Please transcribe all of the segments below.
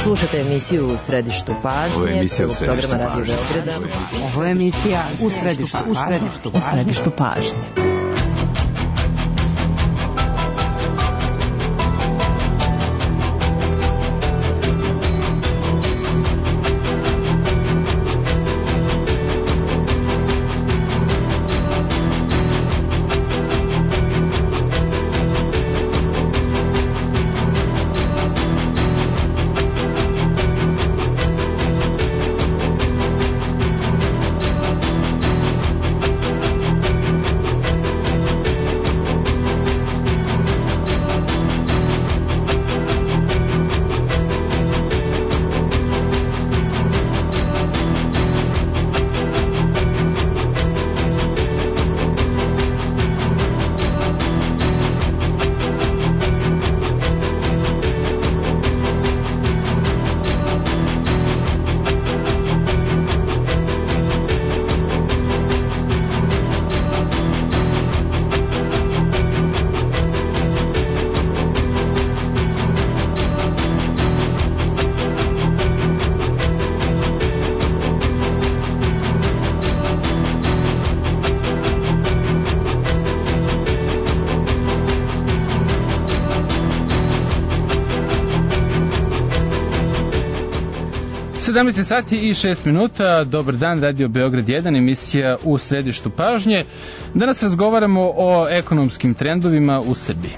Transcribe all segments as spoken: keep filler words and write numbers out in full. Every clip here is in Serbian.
Slušajte emisiju U središtu pažnje. Ovo je emisija U središtu pažnje. Ovo je emisija U središtu pažnje. U središtu pažnje. sedamnaest sati i šest minuta, dobar dan, Radio Beograd jedan, emisija U središtu pažnje. Danas razgovaramo o ekonomskim trendovima u Srbiji.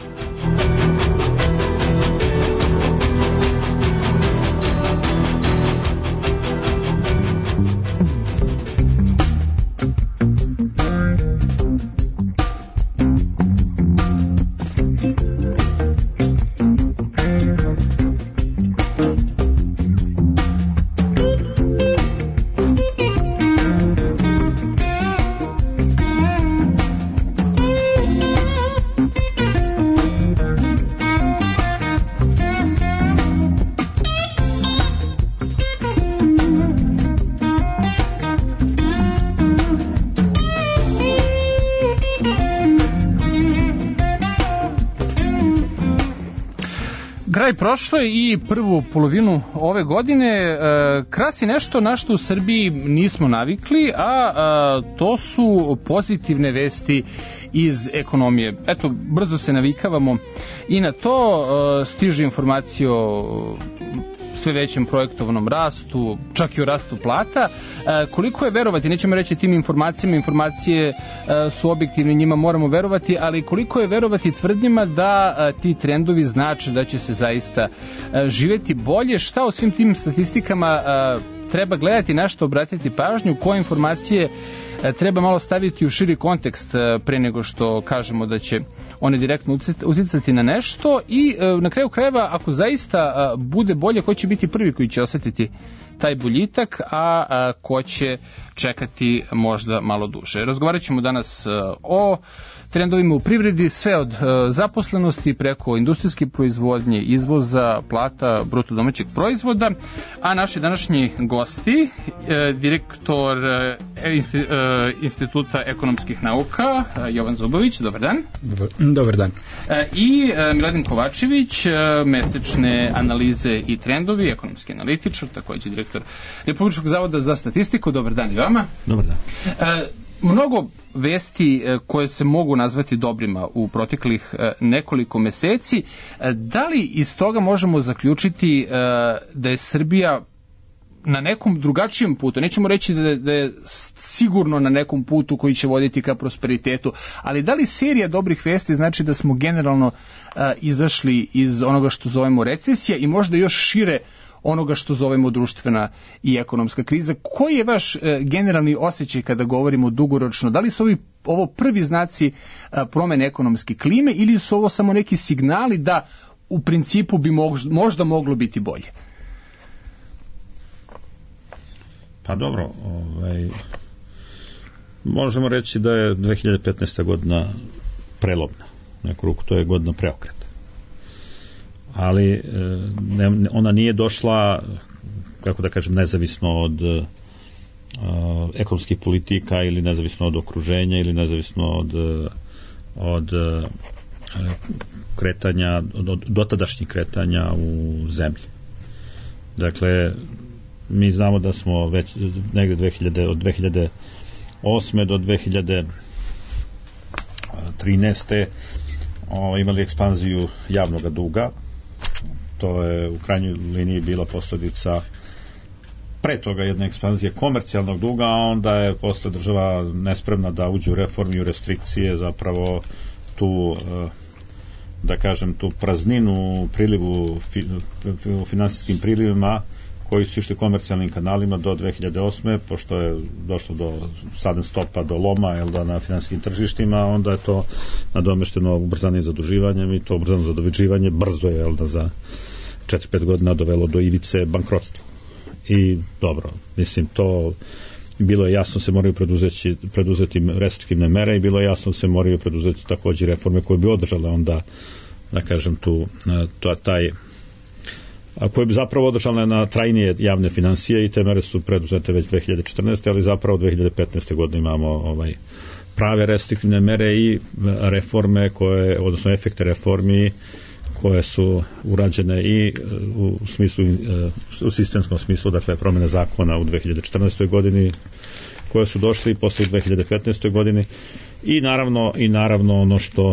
Kraj prošle i prvu polovinu ove godine e, krasi nešto na što u Srbiji nismo navikli, a, a to su pozitivne vesti iz ekonomije. Eto, brzo se navikavamo i na to, e, stiže informacije o sve većem projektovanom rastu, čak i o rastu plata. E, koliko je verovati, nećemo reći tim informacijama, informacije e, su objektivne, njima moramo verovati, ali koliko je verovati tvrdnjama da e, ti trendovi znače da će se zaista e, živeti bolje, šta u svim tim statistikama e, treba gledati, na što obratiti pažnju, koje informacije treba malo staviti u širi kontekst pre nego što kažemo da će one direktno uticati na nešto i na kraju krajeva, ako zaista bude bolje, ko će biti prvi koji će osetiti taj boljitak, a ko će čekati možda malo duže. Razgovarat ćemo danas o trendovima u privredi, sve od zaposlenosti preko industrijske proizvodnje, izvoza, plata, bruto domaćeg proizvoda, a naši današnji gosti, direktor Instituta ekonomskih nauka, Jovan Zubović, dobar dan. Dobar, dobar dan. I Miladin Kovačević, mesečne analize i trendovi, ekonomski analitičar, takođe direktor Republičkog zavoda za statistiku, dobar dan i vama. Dobar dan. Mnogo vesti koje se mogu nazvati dobrima u proteklih nekoliko meseci. Da li iz toga možemo zaključiti da je Srbija na nekom drugačijem putu, nećemo reći da, da je sigurno na nekom putu koji će voditi ka prosperitetu, ali da li serija dobrih vesti znači da smo generalno uh, izašli iz onoga što zovemo recesija i možda još šire onoga što zovemo društvena i ekonomska kriza? Koji je vaš uh, generalni osjećaj kada govorimo dugoročno? Da li su ovi, ovo prvi znaci uh, promene ekonomske klime ili su ovo samo neki signali da u principu bi možda, možda moglo biti bolje? Pa dobro, ovaj, možemo reći da je dve hiljade petnaesta. godina prelomna. Neku ruku to je godina preokreta. Ali ne, ona nije došla, kako da kažem, nezavisno od uh, ekonomskih politika ili nezavisno od okruženja ili nezavisno od, od uh, kretanja, od, od dotadašnjih kretanja u zemlji. Dakle, mi znamo da smo već negde dve hiljade, od dve hiljade osme do dve hiljade trinaeste o, imali ekspanziju javnog duga. To je u krajnjoj liniji bila posljedica pre toga jedne ekspanzije komercijalnog duga, a onda je posle država nespremna da uđe u reformi i u restrikcije, zapravo tu, da kažem, tu prazninu u prilivu, u finansijskim prilivima koji su išli komercijalnim kanalima do dve hiljade osme, pošto je došlo do sudden stopa, do loma, jel da, na finansijskim tržištima, onda je to nadomešteno ubrzanim zaduživanjem i to ubrzano zaduživanje brzo je, jel da, za četiri pet godina dovelo do ivice bankrotstva. I dobro, mislim, to bilo je jasno se moraju preduzeti, preduzeti restriktivne mere i bilo je jasno se moraju preduzeti također reforme koje bi održale onda, da kažem, tu to, taj a koje bi zapravo održale na trajnije javne financije i te mere su preduzete već dve hiljade četrnaeste. ali zapravo dve hiljade petnaeste. godine imamo ovaj prave restriktivne mere i reforme koje, odnosno efekte reformi koje su urađene i u smislu, u sistemskom smislu, dakle promjene zakona u dve hiljade četrnaestoj. godini koje su došli posle dve hiljade petnaestoj. godini i naravno i naravno ono što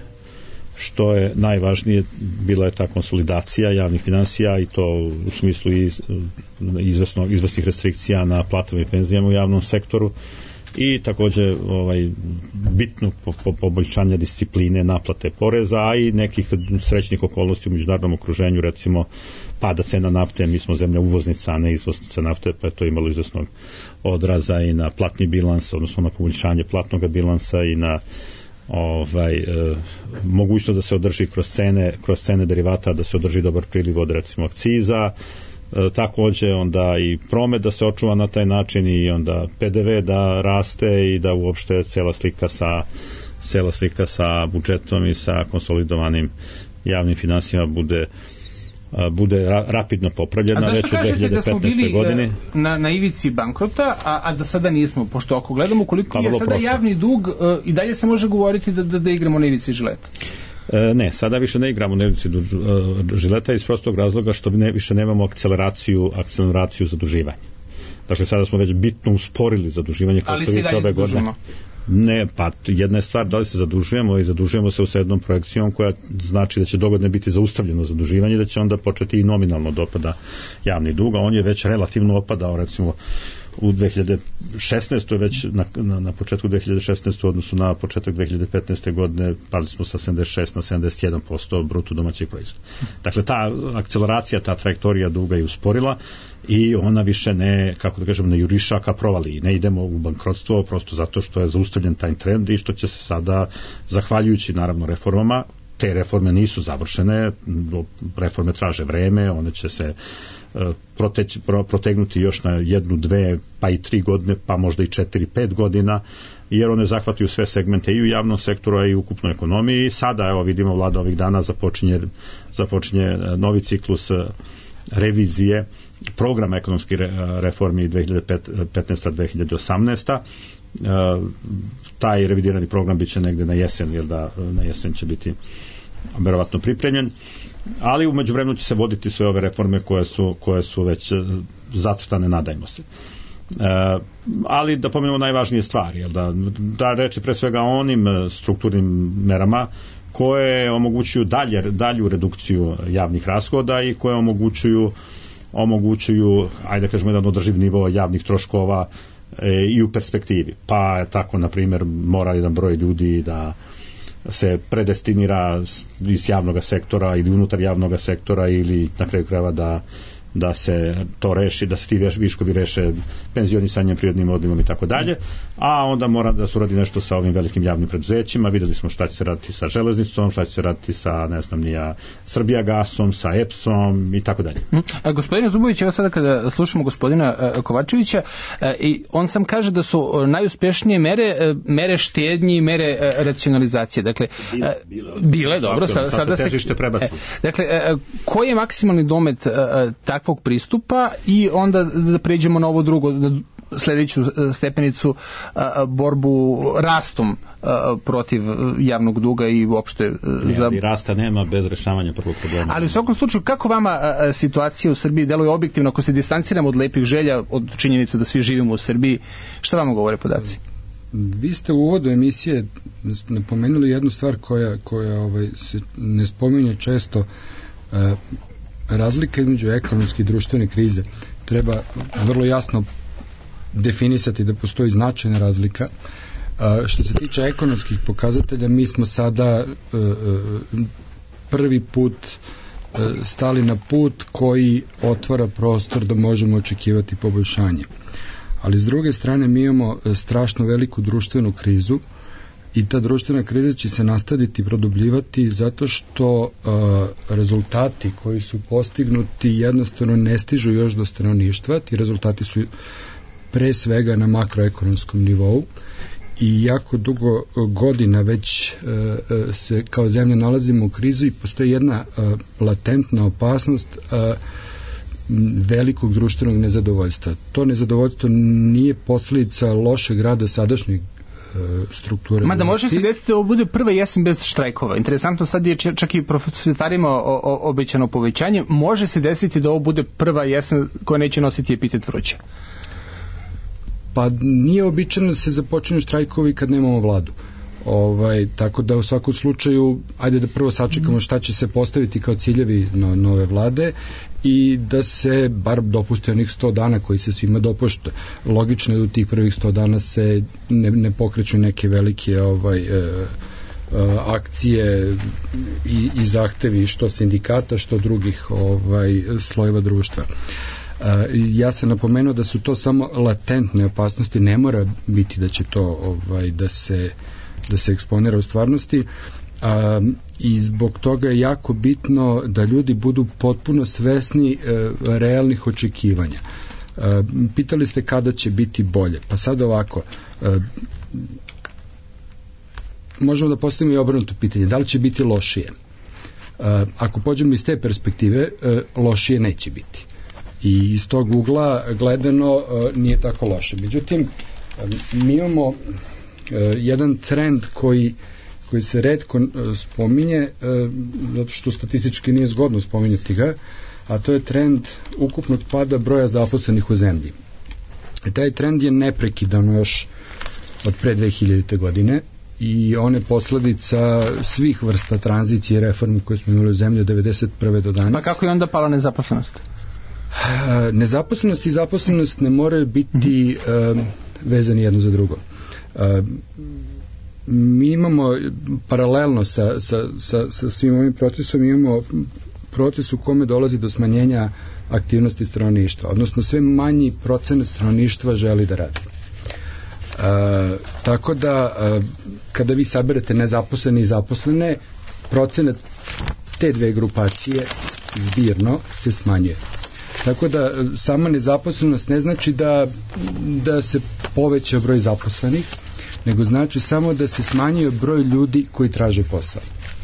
što je najvažnije bila je ta konsolidacija javnih financija i to u smislu i izvesno, izvesnih restrikcija na platama i penzijama u javnom sektoru i također ovaj, bitno po, po, poboljšanje discipline naplate poreza, a i nekih srećnih okolnosti u međunarodnom okruženju, recimo pada cena nafte, mi smo zemlja uvoznica, a ne izvoznica nafte, pa je to imalo izvesnog odraza i na platni bilans, odnosno na poboljšanje platnog bilansa i na ovaj e, mogućnost da se održi kroz cene, kroz cene derivata, da se održi dobar priliv od recimo akciza, e, također onda i promet da se očuva na taj način i onda P D V da raste i da uopšte cela slika sa cela slika sa budžetom i sa konsolidovanim javnim finansijama bude bude ra, rapidno popravljena već u dve hiljade petnaestoj. godini. Na, na ivici bankrota, a, a da sada nismo, pošto ako gledamo koliko pa, je sada prosto. Javni dug, uh, i dalje se može govoriti da, da, da igramo na ivici žileta. E, ne, sada više ne igramo na ivici uh, žileta iz prostog razloga što ne, više nemamo akceleraciju, akceleraciju zaduživanja. Dakle, sada smo već bitno usporili zaduživanje kao što vidite ove godine. Ne, pa jedna je stvar da li se zadužujemo i zadužujemo se sa jednom projekcijom koja znači da će dogodine biti zaustavljeno zaduživanje, da će onda početi i nominalno da opada javni dug, a on je već relativno opadao, recimo u dve hiljade šesnaestoj. već na, na, na početku dve hiljade šesnaeste. u odnosu na početak dve hiljade petnaeste. godine pali smo sa sedamdeset šest na sedamdeset jedan posto bruto domaćeg proizvoda. Dakle, ta akceleracija, ta trajektorija duga je usporila i ona više ne, kako da kažem, ne juriša ka provali. Ne idemo u bankrotstvo prosto zato što je zaustavljen taj trend i što će se sada, zahvaljujući naravno reformama, te reforme nisu završene, reforme traže vreme, one će se Proteć, protegnuti još na jednu, dve, pa i tri godine, pa možda i četiri, pet godina, jer one zahvataju sve segmente i u javnom sektoru, a i u ukupnoj ekonomiji. I sada, evo, vidimo, vlada ovih dana započinje, započinje novi ciklus revizije programa ekonomskih reformi dve hiljade petnaeste. do dve hiljade osamnaeste. Taj revidirani program biće negde na jesen, jer da na jesen će biti verovatno pripremljen. Ali u međuvremenu će se voditi sve ove reforme koje su, koje su već zacrtane, nadajmo se. E, ali da pomenemo najvažnije stvari, jel da, da reći pre svega o onim strukturnim merama koje omogućuju dalje, dalju redukciju javnih rashoda i koje omogućuju, omogućuju ajde da kažemo, jedan održiv nivo javnih troškova e, i u perspektivi. Pa tako, na primjer, mora jedan broj ljudi da se predestinira iz javnog sektora ili unutar javnog sektora ili na kraju krajeva da da se to reši, da se ti viškovi reše penzionisanjem, prirodnim odlivom i tako dalje, a onda mora da se uradi nešto sa ovim velikim javnim preduzećima. Videli smo šta će se raditi sa železnicom, šta će se raditi sa, ne znam, nija Srbijagasom, sa E P S-om i tako dalje. A gospodine Zubović, evo sada kada slušamo gospodina a, Kovačevića, a, i on sam kaže da su najuspješnije mere, a, mere štednje i mere a, racionalizacije. Dakle, bile, bile, bile dobro, sada, sada se težište prebaci. Dakle, a, koji je maksimalni domet a, takvog pristupa i onda da pređemo na ovo drugo, sledeću stepenicu borbu rastom protiv javnog duga i uopšte za... Ali rasta nema bez rešavanja prvog problema. Ali u svakom slučaju, kako vama situacija u Srbiji deluje objektivno, ako se distanciramo od lepih želja, od činjenice da svi živimo u Srbiji, šta vama govore podaci? Vi ste u uvodu emisije napomenuli jednu stvar koja, koja ovaj, se ne spominje često, e, razlika između ekonomske i društvene krize. Treba vrlo jasno definisati da postoji značajna razlika. E, što se tiče ekonomskih pokazatelja, mi smo sada e, prvi put e, stali na put koji otvara prostor da možemo očekivati poboljšanje. Ali s druge strane mi imamo strašno veliku društvenu krizu i ta društvena kriza će se nastaviti produbljivati zato što uh, rezultati koji su postignuti jednostavno ne stižu još do stanovništva. Ti rezultati su pre svega na makroekonomskom nivou i jako dugo godina već uh, se kao zemlja nalazimo u krizu i postoji jedna uh, latentna opasnost uh, velikog društvenog nezadovoljstva. To nezadovoljstvo nije posljedica lošeg rada sadašnjeg e, strukture. Mada može se desiti da ovo bude prva jesen bez štrajkova. Interesantno, sad je čak i prosvetarima obećano povećanje. Može se desiti da ovo bude prva jesen koja neće nositi epitet vruća. Pa nije običajno da se započinju štrajkovi kad nemamo vladu. Ovaj, tako da u svakom slučaju ajde da prvo sačekamo šta će se postaviti kao ciljevi no, nove vlade i da se bar dopusti onih sto dana koji se svima dopušta. Logično je da u tih prvih sto dana se ne, ne pokreću neke velike ovaj, e, e, akcije i, i zahtevi što sindikata, što drugih ovaj, slojeva društva. Ja sam napomenuo da su to samo latentne opasnosti, ne mora biti da će to ovaj, da se da se eksponira u stvarnosti, a, i zbog toga je jako bitno da ljudi budu potpuno svesni e, realnih očekivanja. E, pitali ste kada će biti bolje. Pa sad ovako, e, možemo da postavimo i obrnuto pitanje, da li će biti lošije? E, ako pođemo iz te perspektive, e, lošije neće biti. I iz tog ugla gledano e, nije tako loše. Međutim, e, mi imamo jedan trend koji, koji se retko spominje, zato što statistički nije zgodno spominjati ga, a to je trend ukupnog pada broja zaposlenih u zemlji. I taj trend je neprekidan još od pre dve hiljadite godine i on je posledica svih vrsta tranzicije i reformi koje smo imali u zemlji od devedeset prve do danas. Pa kako je onda pala nezaposlenost? Nezaposlenost i zaposlenost ne moraju biti mm-hmm. vezani jedno za drugo. Uh, mi imamo paralelno sa, sa, sa, sa svim ovim procesom imamo proces u kome dolazi do smanjenja aktivnosti stanovništva, odnosno sve manji procenat stanovništva želi da radi. Uh, tako da uh, kada vi saberete nezaposlene i zaposlene, procenat te dve grupacije zbirno se smanjuje. Tako da sama nezaposlenost ne znači da, da se poveća broj zaposlenih, nego znači samo da se smanjuje broj ljudi koji traže posao.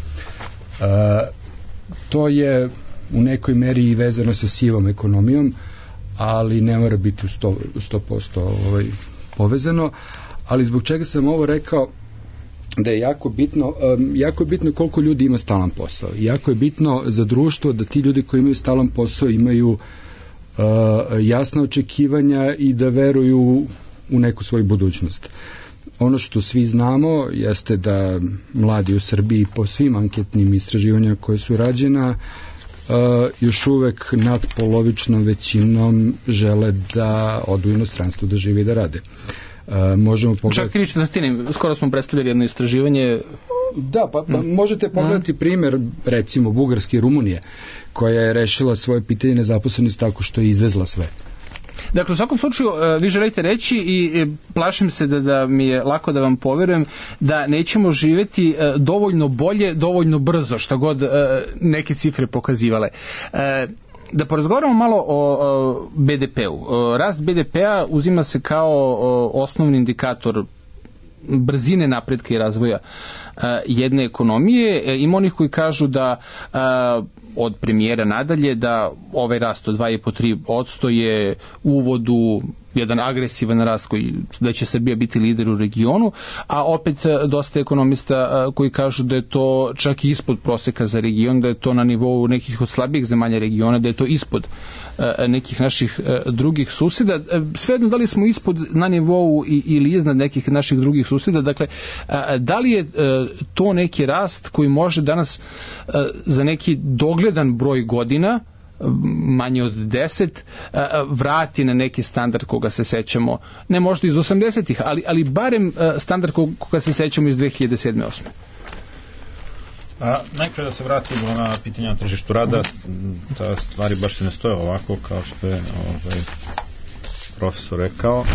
A, to je u nekoj meri i vezano sa sivom ekonomijom, ali ne mora biti u sto posto ovaj, povezano. Ali zbog čega sam ovo rekao, da je jako bitno, um, jako je bitno koliko ljudi ima stalan posao. Jako je bitno za društvo da ti ljudi koji imaju stalan posao imaju uh, jasna očekivanja i da veruju u neku svoju budućnost. Ono što svi znamo jeste da mladi u Srbiji po svim anketnim istraživanjima koje su rađena uh, još uvek nadpolovičnom većinom žele da odu u inostranstvo, da žive i da rade. Uh, možemo pogledati... Čak tri četvrtine, skoro smo predstavili jedno istraživanje. Da, pa, pa mm. možete pogledati mm. primer recimo Bugarske i Rumunije, koja je rešila svoje pitanje nezaposlenosti tako što je izvezla sve. Dakle, u svakom slučaju, vi želite reći i plašim se da, da mi je lako da vam poverujem da nećemo živeti dovoljno bolje, dovoljno brzo, šta god neke cifre pokazivale. Da porazgovaramo malo o be de pe-u. Rast be de pe-a uzima se kao osnovni indikator brzine napretka i razvoja jedne ekonomije. Ima onih koji kažu da od premijera nadalje da ovaj rast od dva i po do tri posto je uvod u jedan agresivan rast koji, da će Srbija biti lider u regionu, a opet dosta ekonomista koji kažu da je to čak i ispod proseka za region, da je to na nivou nekih od slabijih zemalja regiona, da je to ispod nekih naših drugih susjeda. Svejedno, da li smo ispod na nivou ili iznad nekih naših drugih susjeda, dakle, da li je to neki rast koji može danas za neki dogledan broj godina, manje od deset, vrati na neki standard koga se sećamo, ne možda iz osamdesetih, ali, ali barem standard koga se sećamo iz dve hiljade sedme osme. A najprije da se vratimo na pitanje na tržištu rada, ta stvari baš se ne stoje ovako kao što je ovaj, profesor rekao.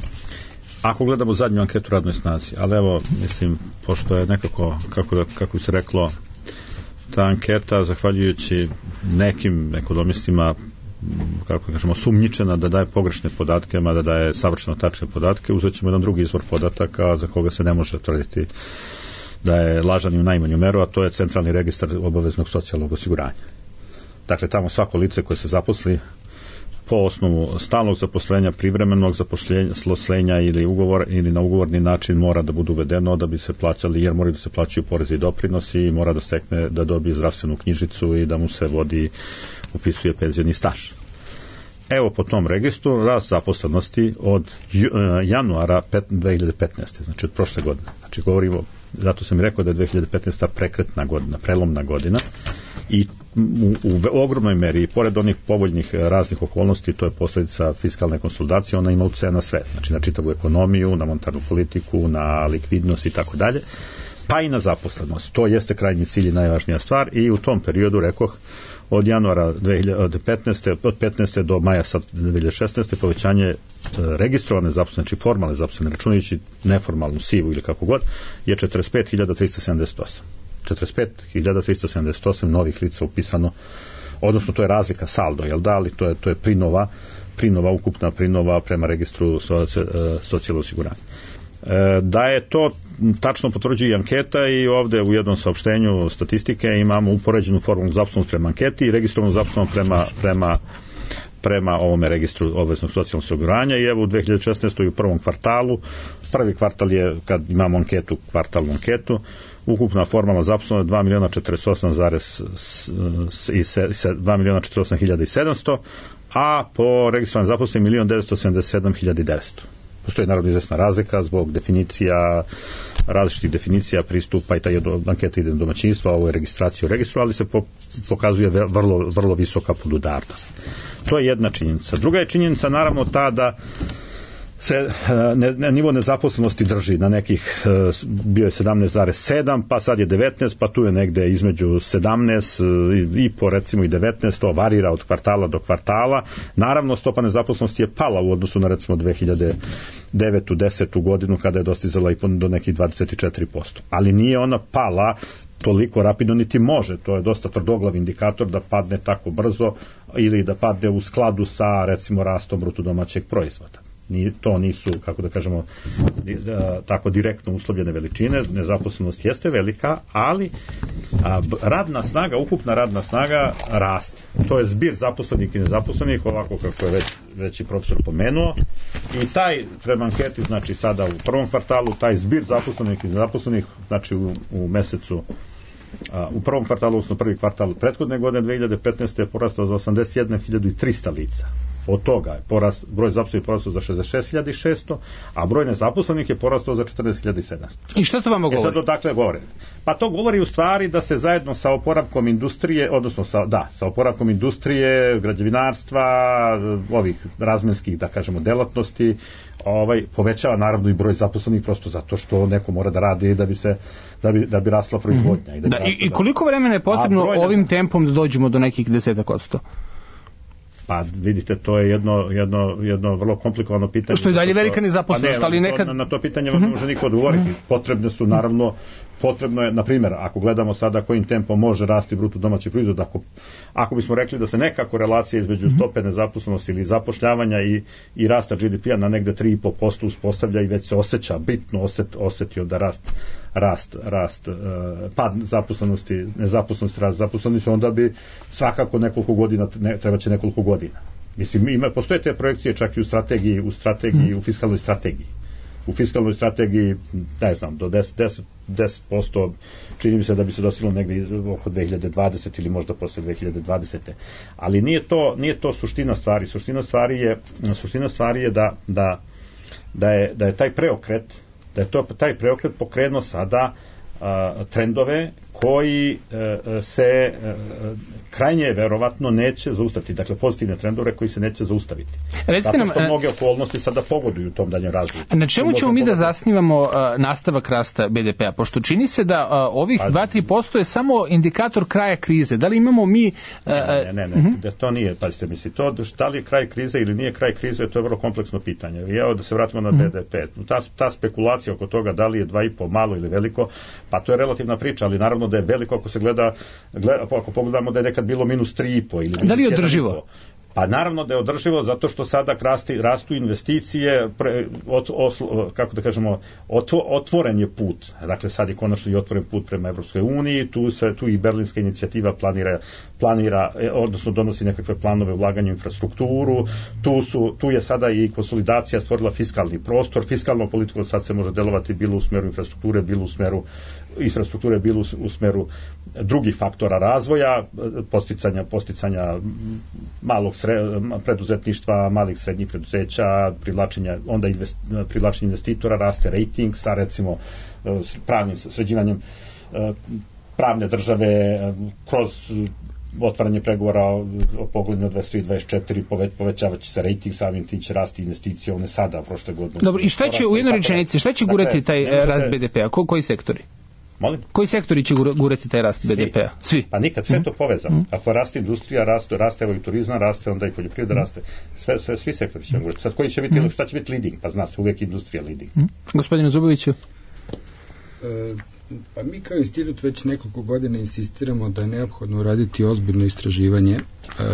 Ako gledamo zadnju anketu radnoj snazi, ali evo, mislim, pošto je nekako, kako, da, kako bi se reklo, ta anketa, zahvaljujući nekim ekonomistima, kako kažemo, sumnjičena da daje pogrešne podatke, ma da daje savršeno tačne podatke, uzet ćemo jedan drugi izvor podataka za koga se ne može tvrditi da je lažan i u najmanju meru, a to je centralni registar obaveznog socijalnog osiguranja. Dakle, tamo svako lice koje se zaposli po osnovu stalnog zaposlenja, privremenog zaposlenja ili ugovor ili na ugovorni način mora da bude uvedeno da bi se plaćali, jer moraju da se plaćaju porezi i doprinosi i mora da stekne, da dobije zdravstvenu knjižicu i da mu se vodi, upisuje penzioni staž. Evo po tom registru rast zaposlenosti od januara dve hiljade petnaeste. znači od prošle godine. Znači govorimo, zato sam i rekao da je dve hiljade petnaesta prekretna godina, prelomna godina i u, u ogromnoj meri, pored onih povoljnih raznih okolnosti, to je posljedica fiskalne konsolidacije, ona ima utjecaja na sve, znači na čitavu ekonomiju, na monetarnu politiku, na likvidnost i tako dalje, pa i na zaposlenost. To jeste krajnji cilj i najvažnija stvar i u tom periodu, rekoh, od januara dve hiljade petnaeste, od petnaeste do maja dve hiljade šesnaeste povećanje registrovane zaposlene, znači formalne zaposlene, računajući neformalnu sivu ili kako god, je četrdeset pet hiljada trista sedamdeset osam. četrdeset pet hiljada trista sedamdeset osam novih lica upisano, odnosno to je razlika saldo, jel da, ali to je, to je prinova, prinova, ukupna prinova prema registru socijalnog osiguranja. Da je to tačno potvrđuje i anketa i ovde u jednom saopštenju statistike imamo upoređenu formalnu zaposlenost prema anketi i registrovanu zaposlenost prema, prema, prema ovome registru obaveznog socijalnog osiguranja i evo u dve hiljade šesnaestoj u prvom kvartalu, prvi kvartal je kad imamo anketu, kvartalnu anketu, ukupna formalna zaposlenost dva miliona četrdeset osam hiljada sedamsto, a po registrovanim zaposlenim milion devetsto sedamdeset sedam hiljada devetsto. Postoji naravno izvesna razlika zbog definicija, različitih definicija pristupa i taj anketa ide na domaćinstva, ovo je registracija u registru, ali se pokazuje vrlo, vrlo visoka podudarnost. To je jedna činjenica. Druga je činjenica naravno ta da se ne, ne, nivo nezaposlenosti drži na nekih, bio je sedamnaest zarez sedam, pa sad je devetnaest, pa tu je negde između sedamnaest i po recimo i devetnaest, to varira od kvartala do kvartala. Naravno, stopa nezaposlenosti je pala u odnosu na recimo dve hiljade devetu desetu godinu kada je dostizala i do nekih dvadeset četiri posto. Ali nije ona pala toliko rapidno niti može, to je dosta tvrdoglav indikator da padne tako brzo ili da padne u skladu sa recimo rastom bruto domaćeg proizvoda. Ni, to nisu, kako da kažemo, tako direktno uslovljene veličine, nezaposlenost jeste velika, ali a, radna snaga, ukupna radna snaga raste. To je zbir zaposlenih i nezaposlenih, ovako kako je već, već i profesor pomenuo, i taj, prema anketi, znači sada u prvom kvartalu, taj zbir zaposlenih i nezaposlenih, znači u, u mesecu, a, u prvom kvartalu, odnosno prvi kvartal prethodne godine, dve hiljade petnaeste je porastao za osamdeset jednu hiljadu trista lica. Od toga je porast, broj zaposlenih porastao za šezdeset šest hiljada šesto, a broj nezaposlenih je porastao za četrdeset hiljada sedamsto. I šta to vama govori? E sad odakle govori? Pa to govori u stvari da se zajedno sa oporavkom industrije, odnosno sa, da, sa oporavkom industrije, građevinarstva, ovih razmenskih, da kažemo, delatnosti, ovaj, povećava naravno i broj zaposlenih prosto zato što neko mora da radi da bi se da bi, da bi rasla proizvodnja. I, da bi da, rasla, i, i koliko vremena je potrebno ovim tempom da dođemo do nekih desetak odsto? Pa vidite, to je jedno, jedno, jedno vrlo komplikovano pitanje. Što je dalje velika nezaposlenost, pa ali nekad... Na, na to pitanje uh-huh. ne može niko odgovoriti. Potrebne su naravno, potrebno je, na primjer, ako gledamo sada kojim tempom može rasti bruto domaći proizvod, ako, ako bismo rekli da se neka korelacija između uh-huh. stope nezaposlenosti ili zapošljavanja i, i rasta G D P-a na negde tri i po posto uspostavlja i već se osjeća, bitno oset, osetio da rast, rast, rast, uh, pad zaposlenosti, nezaposlenosti, rast zaposlenosti, onda bi svakako nekoliko godina, ne, treba će nekoliko godina. Mislim, ima, postoje te projekcije čak i u strategiji, u strategiji, u fiskalnoj strategiji. U fiskalnoj strategiji, ne znam, do deset posto čini mi se da bi se dosilo negdje oko dve hiljade dvadesete ili možda posle dve hiljade dvadesete. Ali nije to, nije to suština stvari. Suština stvari je, suština stvari je da, da, da, je, da je taj preokret, da je to, taj preokret pokrenuo sada a, trendove koji e, se e, krajnje verovatno neće zaustaviti, dakle pozitivne trendove koji se neće zaustaviti. Recite nam, zato što mnoge okolnosti sada pogoduju tom daljem razvoju. Na čemu ćemo mi da zasnivamo uh, nastavak rasta be de pea? Pošto čini se da uh, ovih dva do tri posto je samo indikator kraja krize. Da li imamo mi... Uh, ne, ne, ne, ne, uh-huh. to nije, pazite misli, to da li je kraj krize ili nije kraj krize, to je vrlo kompleksno pitanje. I evo da se vratimo na uh-huh. be de pe. Ta, ta spekulacija oko toga da li je dva i po malo ili veliko, pa to je relativna priča, ali naravno da je veliko ako se gleda, gleda ako pogledamo da je nekad bilo minus tri i po ili da li je održivo? Pa naravno da je održivo zato što sada rasti, rastu investicije, pre, ot, oslo, kako da kažemo, otvo, otvoren je put. Dakle, sad je konačno i otvoren put prema Evropskoj uniji, tu, se, tu i berlinska inicijativa planira, planira, odnosno donosi nekakve planove ulaganja u infrastrukturu, tu, su, tu je sada i konsolidacija stvorila fiskalni prostor, fiskalno politiko sad se može delovati bilo u smeru infrastrukture, bilo u smeru infrastrukture, bilo u smeru drugih faktora razvoja, posticanja, posticanja malog sre, preduzetništva, malih srednjih preduzeća, privlačenja, onda invest, privlačenja investitora, raste rating sa recimo pravnim sređivanjem pravne države kroz otvaranje pregovora o pogledima dvesta dvadeset četiri poveć, povećavaće se rating, samim tim će rasti investicije, one sada prošle godine. Dobro, i šta će u jednoj rečenici, šta će gurati taj dakle, rast be de pea? Ko, koji sektori? Molim? Koji sektori će gurati taj rast be de pea? Svi. Pa nikad, sve mm. to povezano. Mm. Ako raste industrija, raste, raste evo i turizam, raste, onda i poljoprivreda, mm. raste. Sve, sve, svi sektori će gurati. Sad koji će biti, mm. šta će biti leading? Pa zna se, uvijek industrija leading. Mm. Gospodine Zuboviću? E, pa mi kao institut već nekoliko godina insistiramo da je neophodno uraditi ozbiljno istraživanje e,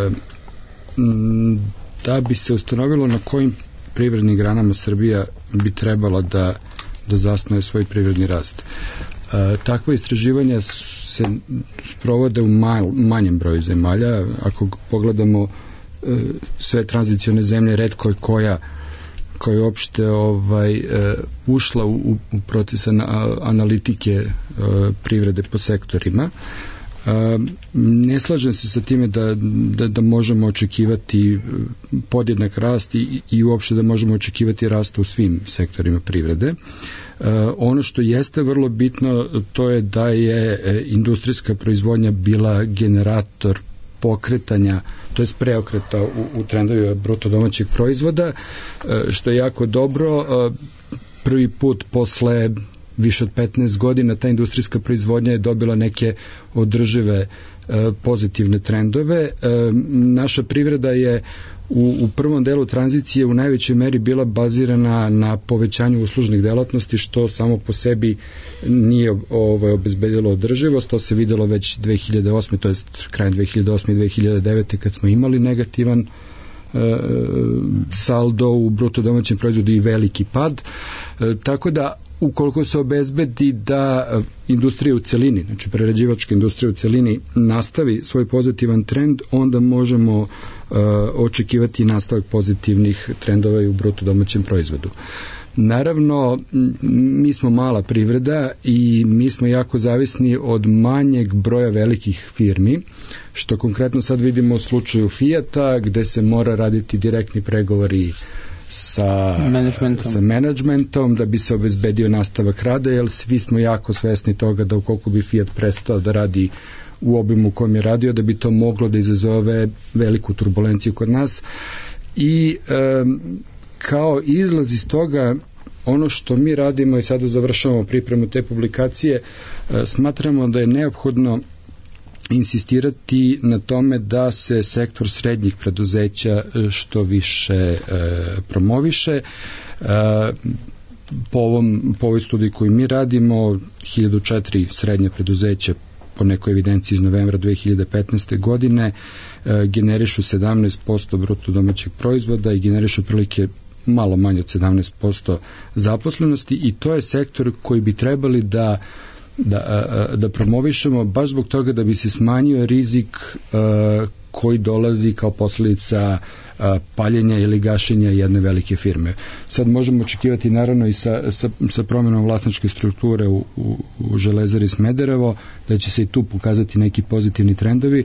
da bi se ustanovilo na kojim privrednim granama Srbija bi trebala da, da zasnuje svoj privredni rast. E, takva istraživanja se sprovode u mal, manjem broju zemalja. Ako pogledamo e, sve tranzicione zemlje, retko je koja koja je uopšte ovaj, e, ušla u, u proces ana, analitike e, privrede po sektorima. E, ne slažem se sa time da, da, da možemo očekivati podjednak rast i, i uopšte da možemo očekivati rast u svim sektorima privrede. Uh, ono što jeste vrlo bitno, to je da je e, industrijska proizvodnja bila generator pokretanja, to je preokreta u, u trendovima bruto domaćeg proizvoda, uh, što je jako dobro. Uh, prvi put posle više od petnaest godina ta industrijska proizvodnja je dobila neke održive uh, pozitivne trendove. Uh, naša privreda je U, u prvom delu tranzicije u najvećoj meri bila bazirana na povećanju uslužnih delatnosti, što samo po sebi nije ovaj, obezbedilo održivost. To se videlo već dve hiljade osme, to jest krajem dve hiljade osme i dve hiljade devete kad smo imali negativan e, saldo u bruto domaćem proizvodu i veliki pad. E, tako da ukoliko se obezbedi da industrija u celini, znači prerađivačka industrija u celini nastavi svoj pozitivan trend, onda možemo uh, očekivati nastavak pozitivnih trendova i u bruto domaćem proizvodu. Naravno, mi smo mala privreda i mi smo jako zavisni od manjeg broja velikih firmi, što konkretno sad vidimo u slučaju Fijata, gde se mora raditi direktni pregovori sa managementom. sa managementom da bi se obezbedio nastavak rada, jer svi smo jako svesni toga da ukoliko bi Fiat prestao da radi u obimu u kojem je radio, da bi to moglo da izazove veliku turbulenciju kod nas i e, kao izlaz iz toga ono što mi radimo i sada završavamo pripremu te publikacije, e, smatramo da je neophodno insistirati na tome da se sektor srednjih preduzeća što više e, promoviše. E, po, ovom, po ovoj studiji koju mi radimo, hiljadu četiri srednje preduzeća po nekoj evidenciji iz novembra dve hiljade petnaeste godine e, generišu sedamnaest posto bruto domaćeg proizvoda i generišu prilike malo manje od sedamnaest posto zaposlenosti i to je sektor koji bi trebali da Da, da promovišemo baš zbog toga da bi se smanjio rizik uh, koji dolazi kao posljedica paljenja ili gašenja jedne velike firme. Sad možemo očekivati naravno i sa, sa, sa promjenom vlasničke strukture u, u, u Železari Smederevo, da će se i tu pokazati neki pozitivni trendovi,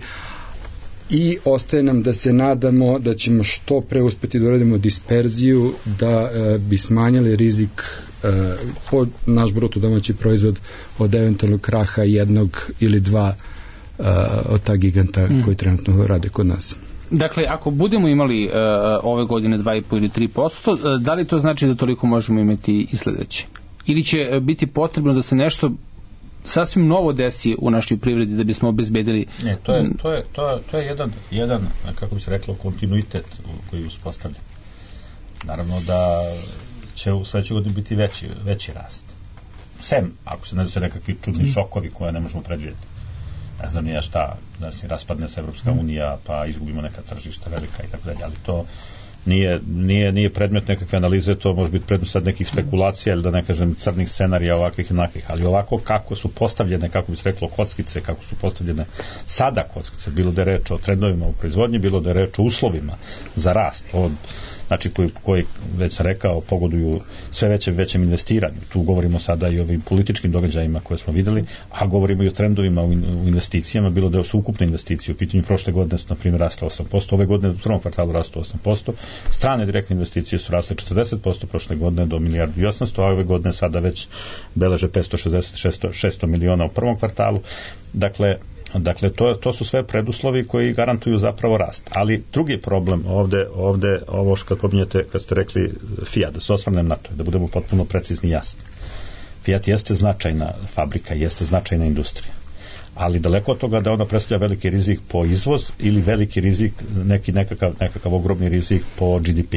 i ostaje nam da se nadamo da ćemo što pre uspeti da uradimo disperziju da e, bi smanjili rizik e, po naš bruto domaći proizvod od eventualnog kraha jednog ili dva e, od ta giganta mm. koji trenutno rade kod nas. Dakle, ako budemo imali uh, ove godine dva i po ili tri posto, uh, da li to znači da toliko možemo imati i sledeće? Ili će uh, biti potrebno da se nešto sasvim novo desi u našoj privredi da bismo obezbedili? Ne, to je, to je, to je, to je jedan, jedan, kako bi se reklo, kontinuitet koji je uspostavljen. Naravno da će u sledećoj godini biti veći, veći rast. Sem, ako se ne desi nekakvi čudni šokovi koje ne možemo predvidjeti. Ne znam nije šta, da se raspadne se Evropska unija, pa izgubimo neka tržišta velika i tako dalje, ali to nije, nije, nije predmet nekakve analize, to može biti predmet sad nekih spekulacija ili da ne kažem crnih scenarija ovakvih i onakvih, ali ovako kako su postavljene, kako bi se reklo, kockice, kako su postavljene sada kockice, bilo da je reč o trendovima u proizvodnji, bilo da je reč o uslovima za rast, od znači koji, koji, već sam rekao, pogoduju sve većem većem investiranju. Tu govorimo sada i o ovim političkim događajima koje smo videli, a govorimo i o trendovima u, in, u investicijama, bilo da su ukupne investicije. U pitanju prošle godine su, na primjer, rasle osam posto, ove godine u prvom kvartalu rastu osam posto, strane direktne investicije su rasle četrdeset posto prošle godine do milijardu i osamsto, a ove godine sada već beleže petsto šezdeset do šesto miliona u prvom kvartalu. Dakle, Dakle, to, to su sve preduslovi koji garantuju zapravo rast. Ali drugi problem ovde, ovde ovo što kad pominjete, kad ste rekli Fiat, da se osvrnem na to, da budemo potpuno precizni i jasni. Fiat jeste značajna fabrika, jeste značajna industrija. Ali daleko od toga da ona predstavlja veliki rizik po izvoz ili veliki rizik, neki nekakav, nekakav ogromni rizik po G D P.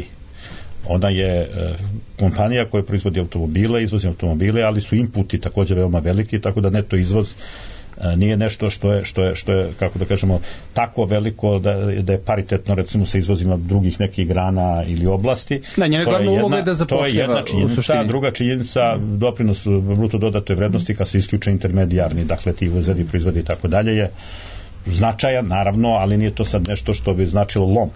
Ona je e, kompanija koja proizvodi automobile, izvozi automobile, ali su inputi također veoma veliki, tako da neto izvoz nije nešto što je, što je, što je, kako da kažemo, tako veliko da, da je paritetno recimo sa izvozima drugih nekih grana ili oblasti. Da, njena glavna uloga je da zapošljava. To je jedna činjenica, druga činjenica, doprinos bruto dodatoj vrednosti kad se isključe intermedijarni, dakle ti uvozeni proizvodi i tako dalje, je značajan, naravno, ali nije to sad nešto što bi značilo lom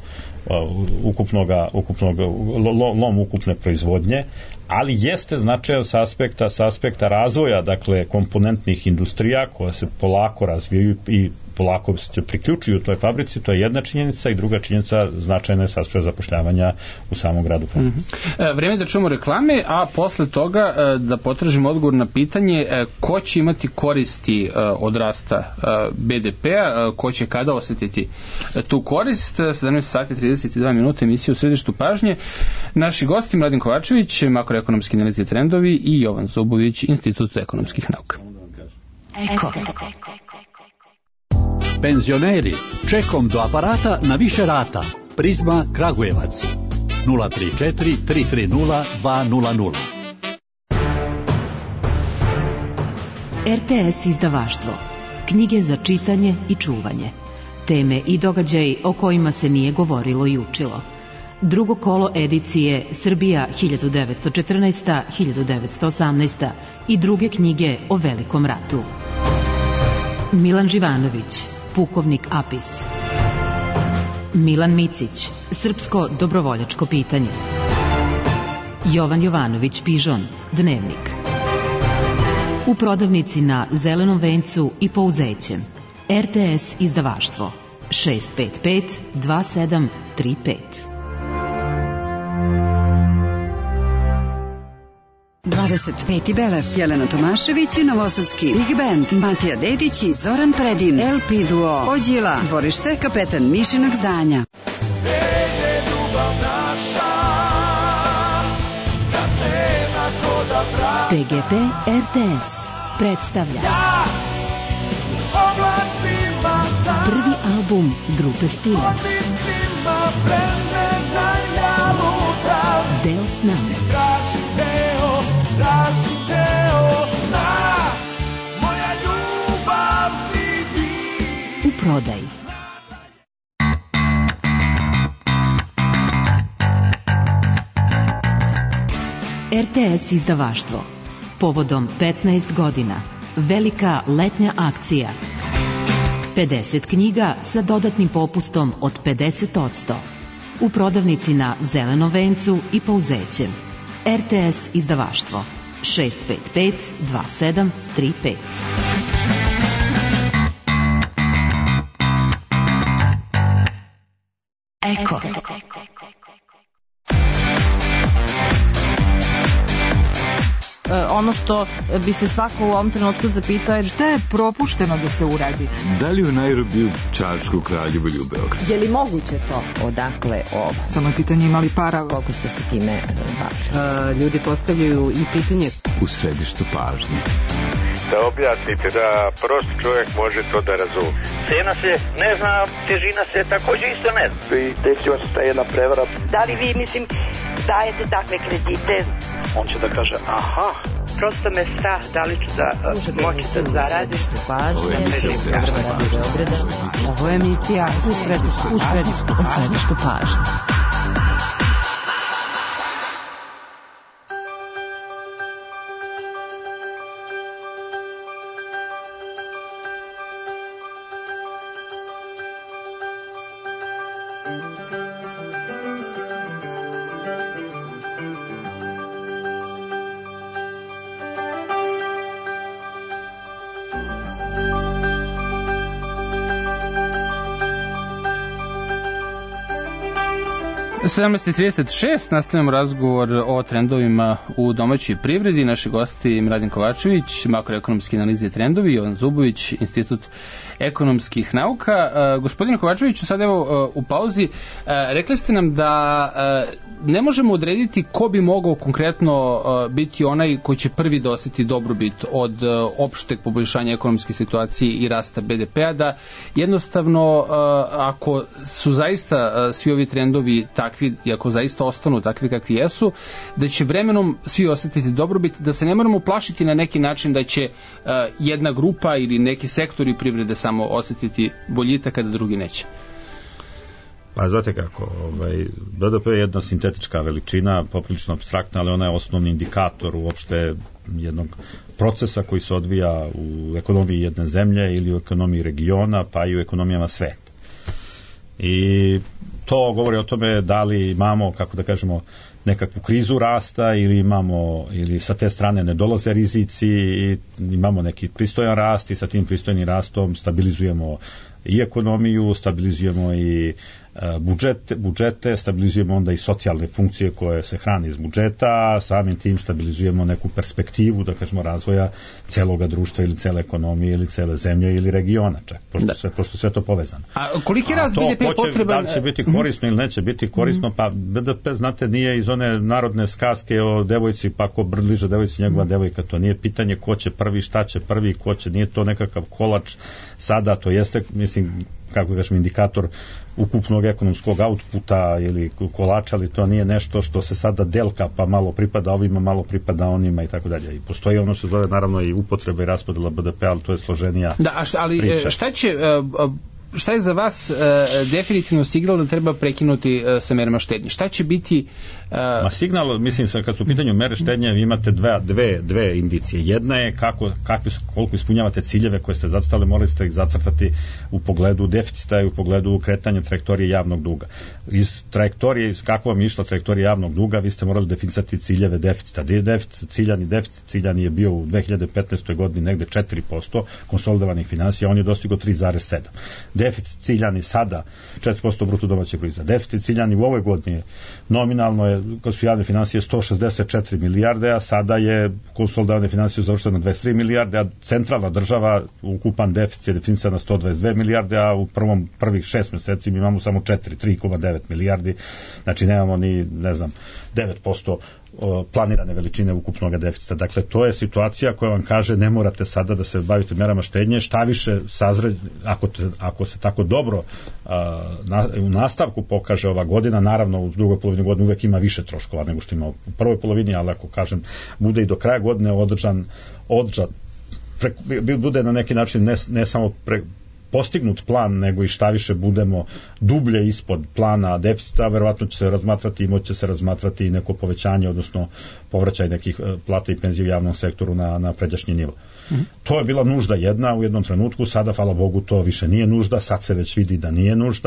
ukupnoga, ukupnoga, lom ukupne proizvodnje, ali jeste značajan sa aspekta, sa aspekta razvoja, dakle, komponentnih industrija koje se polako razvijaju i polako se priključuju toj fabrici, to je jedna činjenica, i druga činjenica značajna je sa aspekta zapošljavanja u samom gradu. Mm-hmm. E, vreme da čujemo reklame, a posle toga e, da potražimo odgovor na pitanje e, ko će imati koristi e, od rasta e, B D P-a, e, ko će kada osetiti e, tu korist. sedamnaest sati trideset dva minuta, emisija u središtu pažnje. Naši gosti Mladen Kovačević, makroekonomski analize trendovi, i Jovan Zubović, Institut ekonomskih nauka. Eko. Penzioneri, čekom do aparata na više rata. Prizma Kragujevac. nula tri četiri tri tri nula dva nula nula. R T S izdavaštvo. Knjige za čitanje i čuvanje. Teme i događaji o kojima se nije govorilo i učilo. Drugo kolo edicije Srbija hiljadu devetsto četrnaesta do hiljadu devetsto osamnaesta i druge knjige o Velikom ratu. Milan Živanović, Pukovnik Apis. Milan Micić, Srpsko dobrovoljačko pitanje. Jovan Jovanović Pižon, Dnevnik. U prodavnici na Zelenom vencu i Pouzećem. R T S izdavaštvo šest pet pet dva sedam tri pet. dvadeset peti Belev, Jelena Tomašević i Novosadski Big Band, Matija Dedić i Zoran Predin, L P Duo, Ođila, dvorište Kapetan Mišinog zdanja. P G P R T S predstavlja prvi album grupe Stila, Deo sna. U prodaji. R T S izdavaštvo. Povodom petnaest godina. Velika letnja akcija. pedeset knjiga sa dodatnim popustom od pedeset posto. u prodavnici na Zelenom vencu i Pouzećem. R T S izdavaštvo šest pet pet dva sedam tri pet. Eko. Ono što bi se svako u ovom trenutku zapitao je šta je propušteno da se uradi. Da li u Nairobiju, Čačku, Kraljevu ili u Beogradu? Je li moguće to? Odakle ovo? Samo je pitanje imali para. Koliko ste se time bavili? Ljudi postavljaju i pitanje. U središtu pažnje. Da objasnite, da prost čovjek može to da razume. Cena se ne zna, težina se takođe isto ne zna. I desila se ta jedna prevara. Da li vi, mislim, dajete takve kredite? On će da kaže, aha. Prosto me strah, da li ću da moći da zaradim. Ovo je emisija Ovo je emisija u središtu, u središtu, u središtu pažnje. sedamnaest i trideset šest nastavljamo razgovor o trendovima u domaćoj privredi. Naši gosti Mladen Kovačević, makroekonomski analize i trendovi, Jovan Zubović, Institut ekonomskih nauka. Uh, gospodine Kovačeviću, sad evo uh, u pauzi, uh, rekli ste nam da uh, ne možemo odrediti ko bi mogao konkretno uh, biti onaj koji će prvi doseti dobrobit od uh, opšteg poboljšanja ekonomske situacije i rasta B D P-a, da jednostavno uh, ako su zaista uh, svi ovi trendovi takvi i ako zaista ostanu takvi kakvi jesu, da će vremenom svi osetiti dobrobit, da se ne moramo plašiti na neki način da će uh, jedna grupa ili neki sektori privrede samo osetiti boljitak kada drugi neće. Pa znate kako, ovaj, B D P je jedna sintetička veličina, poprilično apstraktna, ali ona je osnovni indikator uopšte jednog procesa koji se odvija u ekonomiji jedne zemlje ili u ekonomiji regiona, pa i u ekonomijama sveta. I to govori o tome da li imamo, kako da kažemo, nekakvu krizu rasta ili imamo, ili sa te strane ne dolaze rizici i imamo neki pristojan rast i sa tim pristojnim rastom stabilizujemo i ekonomiju, stabilizujemo i budžete, budžete, stabilizujemo onda i socijalne funkcije koje se hrane iz budžeta, samim tim stabilizujemo neku perspektivu, da kažemo, razvoja celoga društva ili cele ekonomije ili cele zemlje ili regiona čak, pošto, sve, pošto sve to povezano. A koliki rast B D P potreban? Da li će biti korisno ili neće biti korisno, pa B D P, znate, nije iz one narodne skaske o devojci, pa ko bliže devojci njegova devojka, to nije pitanje ko će prvi, šta će prvi, ko će, nije to nekakav kolač sada, to jeste, mislim, kako kažem, indikator ukupnog ekonomskog outputa ili kolača, ali to nije nešto što se sada delka, pa malo pripada ovima, malo pripada onima i tako dalje. I postoji ono što zove naravno i upotreba i raspodela B D P, ali to je složenija da, a šta, ali priča. Šta će... Uh, Šta je za vas uh, definitivno signal da treba prekinuti uh, sa merama štednje? Šta će biti... Uh... Ma signal, mislim, kad su u pitanju mere štednje, vi imate dve, dve, dve indicije. Jedna je kako, kakvi, koliko ispunjavate ciljeve koje ste zacrtali, morali ste ih zacrtati u pogledu deficita i u pogledu kretanja trajektorije javnog duga. Iz trajektorije, kako vam je išla trajektorija javnog duga, vi ste morali definisati ciljeve deficita. Deficit, ciljani deficit, ciljani je bio u dve hiljade petnaestoj godini negde četiri posto konsolidovanih finansija, on je dostigao tri zarez sedam. Deficit ciljani sada četiri posto bruto domaćeg proizvoda. Deficit ciljani u ovoj godini nominalno je, kad su javne finansije, sto šezdeset četiri milijarde, a sada je konsolidovane finansije završeno na dvadeset tri milijarde, a centralna država, ukupan deficit je definisan na sto dvadeset dve milijarde, a u prvom prvih šest meseci mi imamo samo četiri, tri zarez devet milijardi, znači nemamo ni, ne znam, devet posto planirane veličine ukupnog deficita. Dakle, to je situacija koja vam kaže ne morate sada da se bavite merama štednje, šta više sazre, ako, te, ako se tako dobro a, na, u nastavku pokaže ova godina, naravno u drugoj polovini godine uvek ima više troškova nego što ima u prvoj polovini, ali ako kažem bude i do kraja godine održan, održan pre, bude na neki način ne, ne samo pre, postignut plan, nego i šta više budemo dublje ispod plana deficita, verovatno će se razmatrati i moće se razmatrati i neko povećanje, odnosno povraćaj nekih plata i penzija u javnom sektoru na, na pređašnji nivo. Mm-hmm. To je bila nužda jedna u jednom trenutku, sada, hvala Bogu, to više nije nužda, sad se već vidi da nije nužda.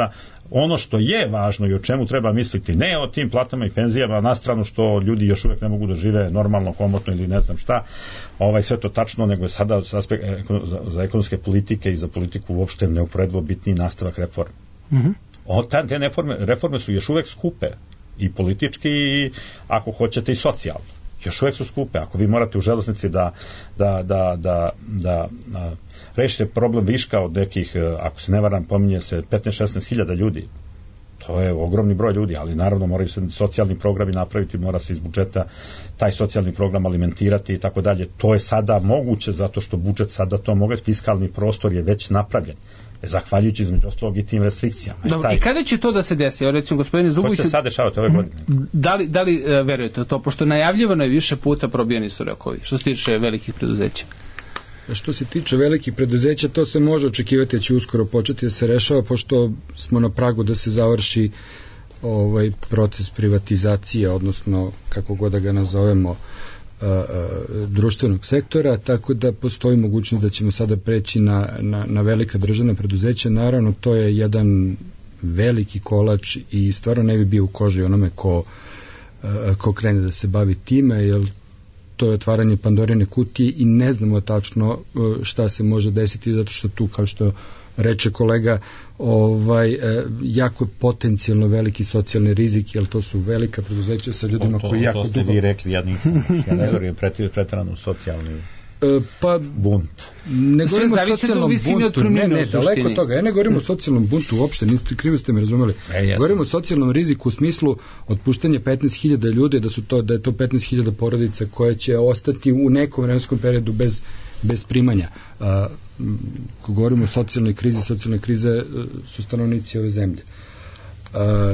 Ono što je važno i o čemu treba misliti, ne o tim platama i penzijama, na stranu što ljudi još uvijek ne mogu da žive normalno, komotno ili ne znam šta, ovaj, sve to tačno, nego je sada aspekt, za, za ekonomske politike i za politiku uopšte neuporedivo bitniji nastavak reforme. Mm-hmm. O, ta, te reforme, reforme su još uvijek skupe, i politički, i ako hoćete i socijalno. Još uvijek su skupe. Ako vi morate u železnici da, da, da, da, da, da rešite problem viška od nekih, ako se ne varam, pominje se petnaest šesnaest hiljada ljudi. To je ogromni broj ljudi, ali naravno moraju se socijalni programi napraviti, mora se iz budžeta taj socijalni program alimentirati i tako dalje. To je sada moguće zato što budžet sada to može, fiskalni prostor je već napravljen. Zahvaljujući između ostalog i tim restrikcijama. Dobro, taj... i kada će to da se desi? Evo, recimo, gospodine Zubović... Ko će se sad dešavati ove godine? Da li, da li uh, verujete to? Pošto najavljivano je više puta, probijeni su rokovi, što se tiče velikih preduzeća. Što se tiče velikih preduzeća, to se može očekivati da će uskoro početi da se rešava, pošto smo na pragu da se završi ovaj proces privatizacije, odnosno kako god da ga nazovemo, a, a, društvenog sektora, tako da postoji mogućnost da ćemo sada preći na, na, na velika državna preduzeća. Naravno, to je jedan veliki kolač i stvarno ne bi bio u koži onome ko, a, ko krene da se bavi time, jer to je otvaranje Pandorine kutije i ne znamo tačno šta se može desiti, zato što tu, kao što reče kolega, ovaj, jako potencijalno veliki socijalni rizik, jer to su velika preduzeća sa ljudima to, koji jako dugo... To ste vi rekli, ja nisam, ja ne govorim pretrano socijalni pa, bunt. Ne govorimo o socijalnom buntu, ne, ne, daleko od toga. Ja ne govorimo o socijalnom buntu uopšte, niste, krivo ste me razumeli. E, govorimo o socijalnom riziku u smislu otpuštanja petnaest hiljada ljudi, da su to da je to petnaest hiljada porodica koje će ostati u nekom vremenskom periodu bez bez primanja. A, ko govorimo o socijalnoj krizi, socijalne krize su stanovnici ove zemlje. A,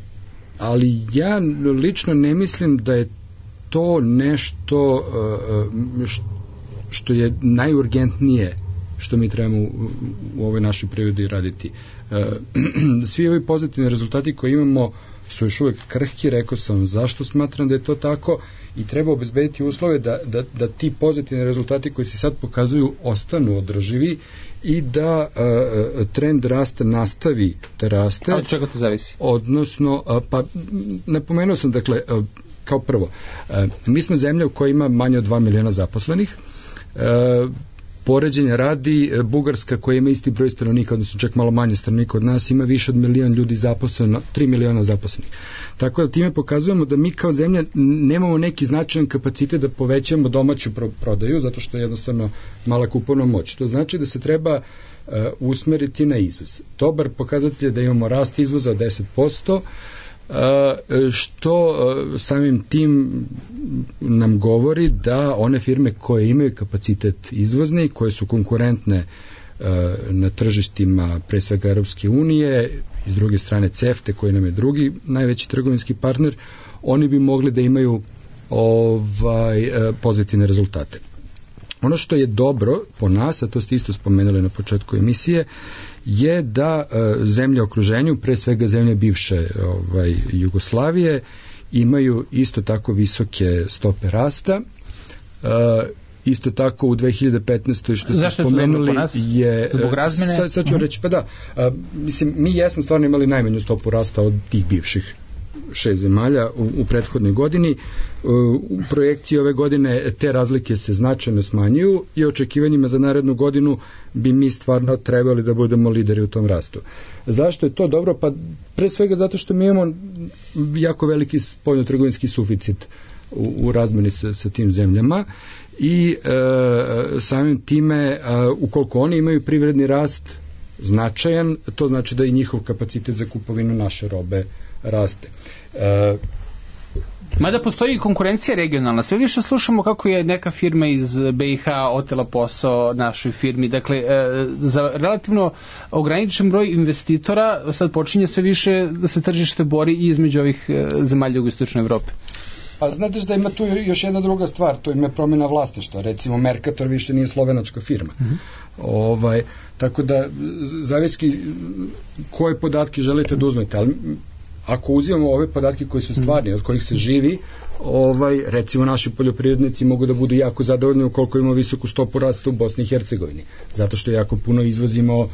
ali ja lično ne mislim da je to nešto a, što što je najurgentnije što mi trebamo u, u ovoj našoj prirodi raditi. E, svi ovi pozitivni rezultati koje imamo su još uvijek krhki, rekao sam zašto smatram da je to tako, i treba obezbediti uslove da, da, da ti pozitivni rezultati koji se sad pokazuju ostanu održivi i da e, trend rasta nastavi da raste. A od čega to zavisi? Odnosno, a, pa napomenuo sam, dakle, a, kao prvo, a, mi smo zemlja u kojoj ima manje od dva miliona zaposlenih. E, poređenja radi, Bugarska koja ima isti broj stanovnika, odnosno čak malo manje stanovnika od nas, ima više od milion ljudi zaposleno, tri miliona zaposlenih. Tako da time pokazujemo da mi kao zemlja nemamo neki značajan kapacitet da povećamo domaću pro- prodaju, zato što je jednostavno mala kupovna moć. To znači da se treba uh, usmeriti na izvoz. Dobar pokazatelj je da imamo rast izvoza od deset posto, Uh, što uh, samim tim nam govori da one firme koje imaju kapacitet izvozni, koje su konkurentne uh, na tržištima pre svega Europske unije i s druge strane CEFTA koji nam je drugi najveći trgovinski partner, oni bi mogli da imaju ovaj, uh, pozitivne rezultate. Ono što je dobro po nas, a to ste isto spomenuli na početku emisije, je da e, zemlje okruženju, pre svega zemlje bivše ovaj, Jugoslavije, imaju isto tako visoke stope rasta. E, isto tako u dve hiljade petnaestoj što ste Zašto spomenuli je, je zbog razmene? Sad, sad ću uh-huh. reći, pa da, a, mislim, mi jesmo stvarno imali najmanju stopu rasta od tih bivših šest zemalja u, u prethodnoj godini. U projekciji ove godine te razlike se značajno smanjuju i očekivanjima za narednu godinu bi mi stvarno trebali da budemo lideri u tom rastu. Zašto je to dobro? Pa pre svega zato što mi imamo jako veliki spoljnotrgovinski suficit u, u razmeni sa, sa tim zemljama i e, samim time e, ukoliko oni imaju privredni rast značajan, to znači da i njihov kapacitet za kupovinu naše robe raste. E, Mada postoji i konkurencija regionalna. Sve više slušamo kako je neka firma iz B i H otela posao našoj firmi. Dakle, za relativno ograničen broj investitora sad počinje sve više da se tržište bori i između ovih zemalja jugoistočne Evrope. Pa znate da ima tu još jedna druga stvar, to ima promjena vlasništva. Recimo Mercator više nije slovenačka firma. Mm-hmm. Ovaj, tako da zavisi koje podatke želite da uzmete, ali ako uzimamo ove podatke koji su stvarni, od kojih se živi, ovaj, recimo naši poljoprivrednici mogu da budu jako zadovoljni ukoliko imamo visoku stopu rasta u Bosni i Hercegovini, zato što jako puno izvozimo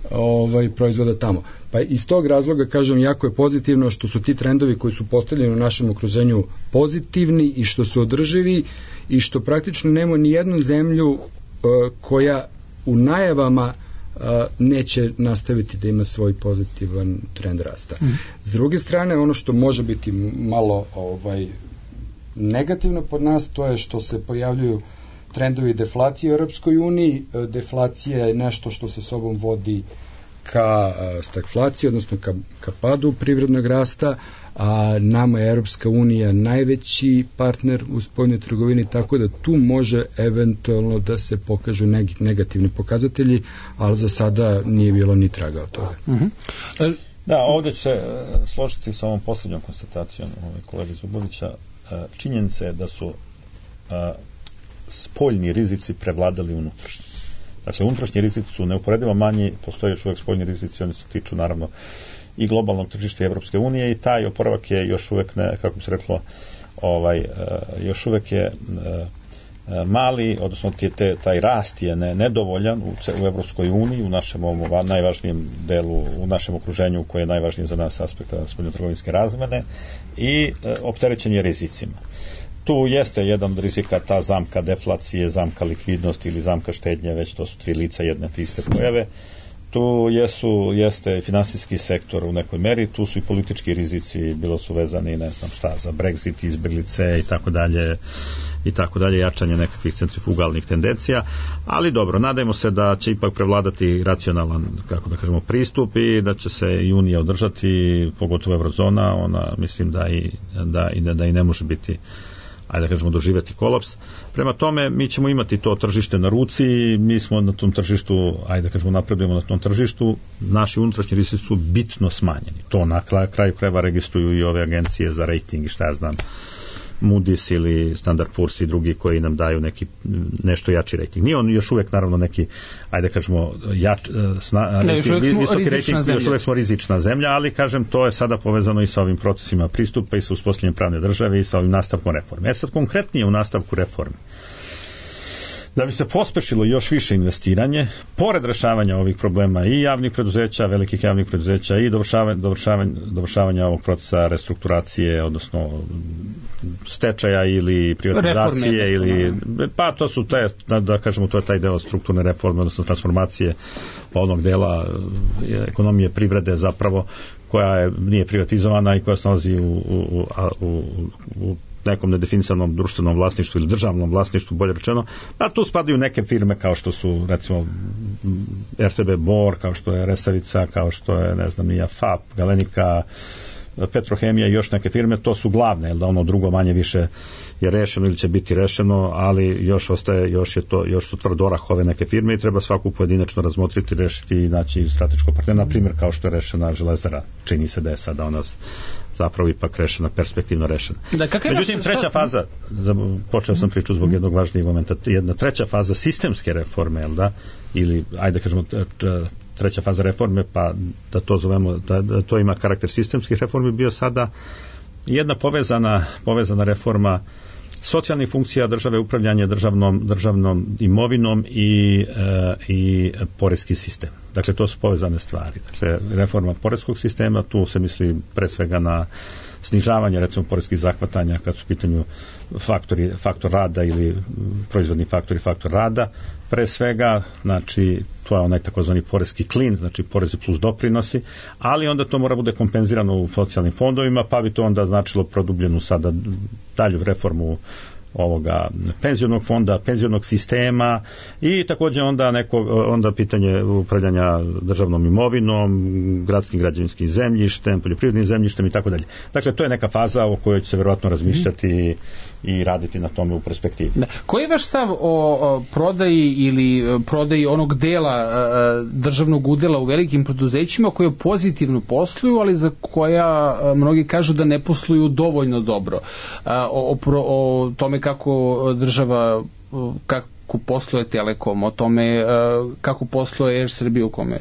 ovaj, proizvoda tamo. Pa iz tog razloga, kažem, jako je pozitivno što su ti trendovi koji su postavljeni u našem okruženju pozitivni i što su održivi i što praktično nema ni jednu zemlju uh, koja u najavama uh, neće nastaviti da ima svoj pozitivan trend rasta. Mm. S druge strane, ono što može biti malo ovaj, negativno pod nas, to je što se pojavljuju trendovi deflacije u Europskoj uniji. Deflacija je nešto što sa sobom vodi ka stagflaciji, odnosno ka, ka padu privrednog rasta, a nama je Europska unija najveći partner u spoljnoj trgovini, tako da tu može eventualno da se pokažu negativni pokazatelji, ali za sada nije bilo ni traga od toga. Uh-huh. Da, ovdje ću se složiti sa ovom posljednjom konstatacijom kolege Zubovića. Činjenica je da su spoljni rizici prevladali unutrašnji. Dakle, unutrašnji rizici su neuporedivo manji, postoje još uvek spoljni rizici, oni se tiču naravno i globalnog tržišta Evropske unije i taj oporavak je još uvek, ne, kako bi se reklo, ovaj, još uvek je mali, odnosno te, taj rast je ne, nedovoljan u, u Evropskoj uniji, u našem ovom najvažnijem delu, u našem okruženju koje je najvažnije za nas aspekta spoljnotrgovinske razmene i opterećen je rizicima. Tu jeste jedan od rizika ta zamka deflacije, zamka likvidnosti ili zamka štednje, već to su tri lica jedne te iste pojave. Tu jesu, jeste finansijski sektor u nekoj meri, tu su i politički rizici, bilo su vezani, ne znam šta, za Brexit, izbeglice i tako dalje, i tako dalje, jačanje nekakvih centrifugalnih tendencija, ali dobro, nadajmo se da će ipak prevladati racionalan, kako da kažemo, pristup i da će se i Unija održati, pogotovo Eurozona, ona mislim da i, da, i, da i ne može biti, ajde da kažemo, doživjeti kolaps. Prema tome, mi ćemo imati to tržište na ruci, mi smo na tom tržištu, ajde da kažemo, napredujemo na tom tržištu, naši unutrašnji rizici su bitno smanjeni. To na kraju krajeva registruju i ove agencije za rating i šta ja znam, Moody's ili Standard Poor's i drugi koji nam daju neki nešto jači rating. Nije on još uvijek naravno neki, ajde kažemo, jač, sna, ne, još uvijek smo visoki rizična rating, zemlja. Još uvijek smo rizična zemlja, ali kažem, to je sada povezano i sa ovim procesima pristupa i sa uspostavljanjem pravne države i sa ovim nastavkom reforme. E sad konkretnije u nastavku reforme. Da bi se pospešilo još više investiranje, pored rešavanja ovih problema i javnih preduzeća, velikih javnih preduzeća i dovršavanja, dovršavanja, dovršavanja ovog procesa restrukturacije, odnosno stečaja ili privatizacije, reforme, ili, pa to su te, da, da kažemo, to je taj deo strukturne reforme, odnosno transformacije onog dela ekonomije privrede zapravo, koja je, nije privatizovana i koja se nalazi u, u, u, u nekom nedefinisanom društvenom vlasništvu ili državnom vlasništvu, bolje rečeno, a tu spadaju neke firme kao što su, recimo, R T B Bor, kao što je Resavica, kao što je, ne znam, i F A P, Galenika, Petrohemija i još neke firme, to su glavne, jer da ono drugo manje više je rešeno ili će biti rešeno, ali još ostaje, još je to, još su tvrdorah ove neke firme i treba svaku pojedinačno razmotriti, rešiti i naći strateško partnera, na primjer kao što je rešena Železara, čini se da je sada ona zapravo ipak rešena, perspektivno rešena. Da, međutim, treća faza, počeo sam priču zbog jednog važnijeg momenta, jedna treća faza sistemske reforme, jel da, ili, ajde kažemo, treća faza reforme, pa da to zovemo, da, da to ima karakter sistemskih reformi, bio sada jedna povezana, povezana reforma socijalnih funkcija države, upravljanje državnom, državnom imovinom i, e, i porezki sistem. Dakle, to su povezane stvari. Dakle, reforma porezkog sistema, tu se misli pre svega na snižavanje, recimo, porezkih zahvatanja kad su u pitanju faktori, faktor rada ili proizvodni faktor i faktor rada. Pre svega, znači, to je onaj takozvani porezki klin, znači porezi plus doprinosi, ali onda to mora bude kompenzirano u socijalnim fondovima, pa bi to onda značilo produbljenu sada dalju reformu ovoga penzionog fonda, penzionog sistema i također onda neko onda pitanje upravljanja državnom imovinom, gradskim građevinskim zemljištem, poljoprivrednim zemljištem i tako dalje. Dakle, to je neka faza o kojoj će se verovatno razmišljati mm. i raditi na tome u perspektivi. Da. Koji je vaš stav o, o prodaji ili prodaji onog dela a, državnog udela u velikim preduzećima koje pozitivno posluju, ali za koja a, mnogi kažu da ne posluju dovoljno dobro? A, o, o, pro, o tome kako država, kako posluje Telekom, o tome kako posluje Air Srbija, u kome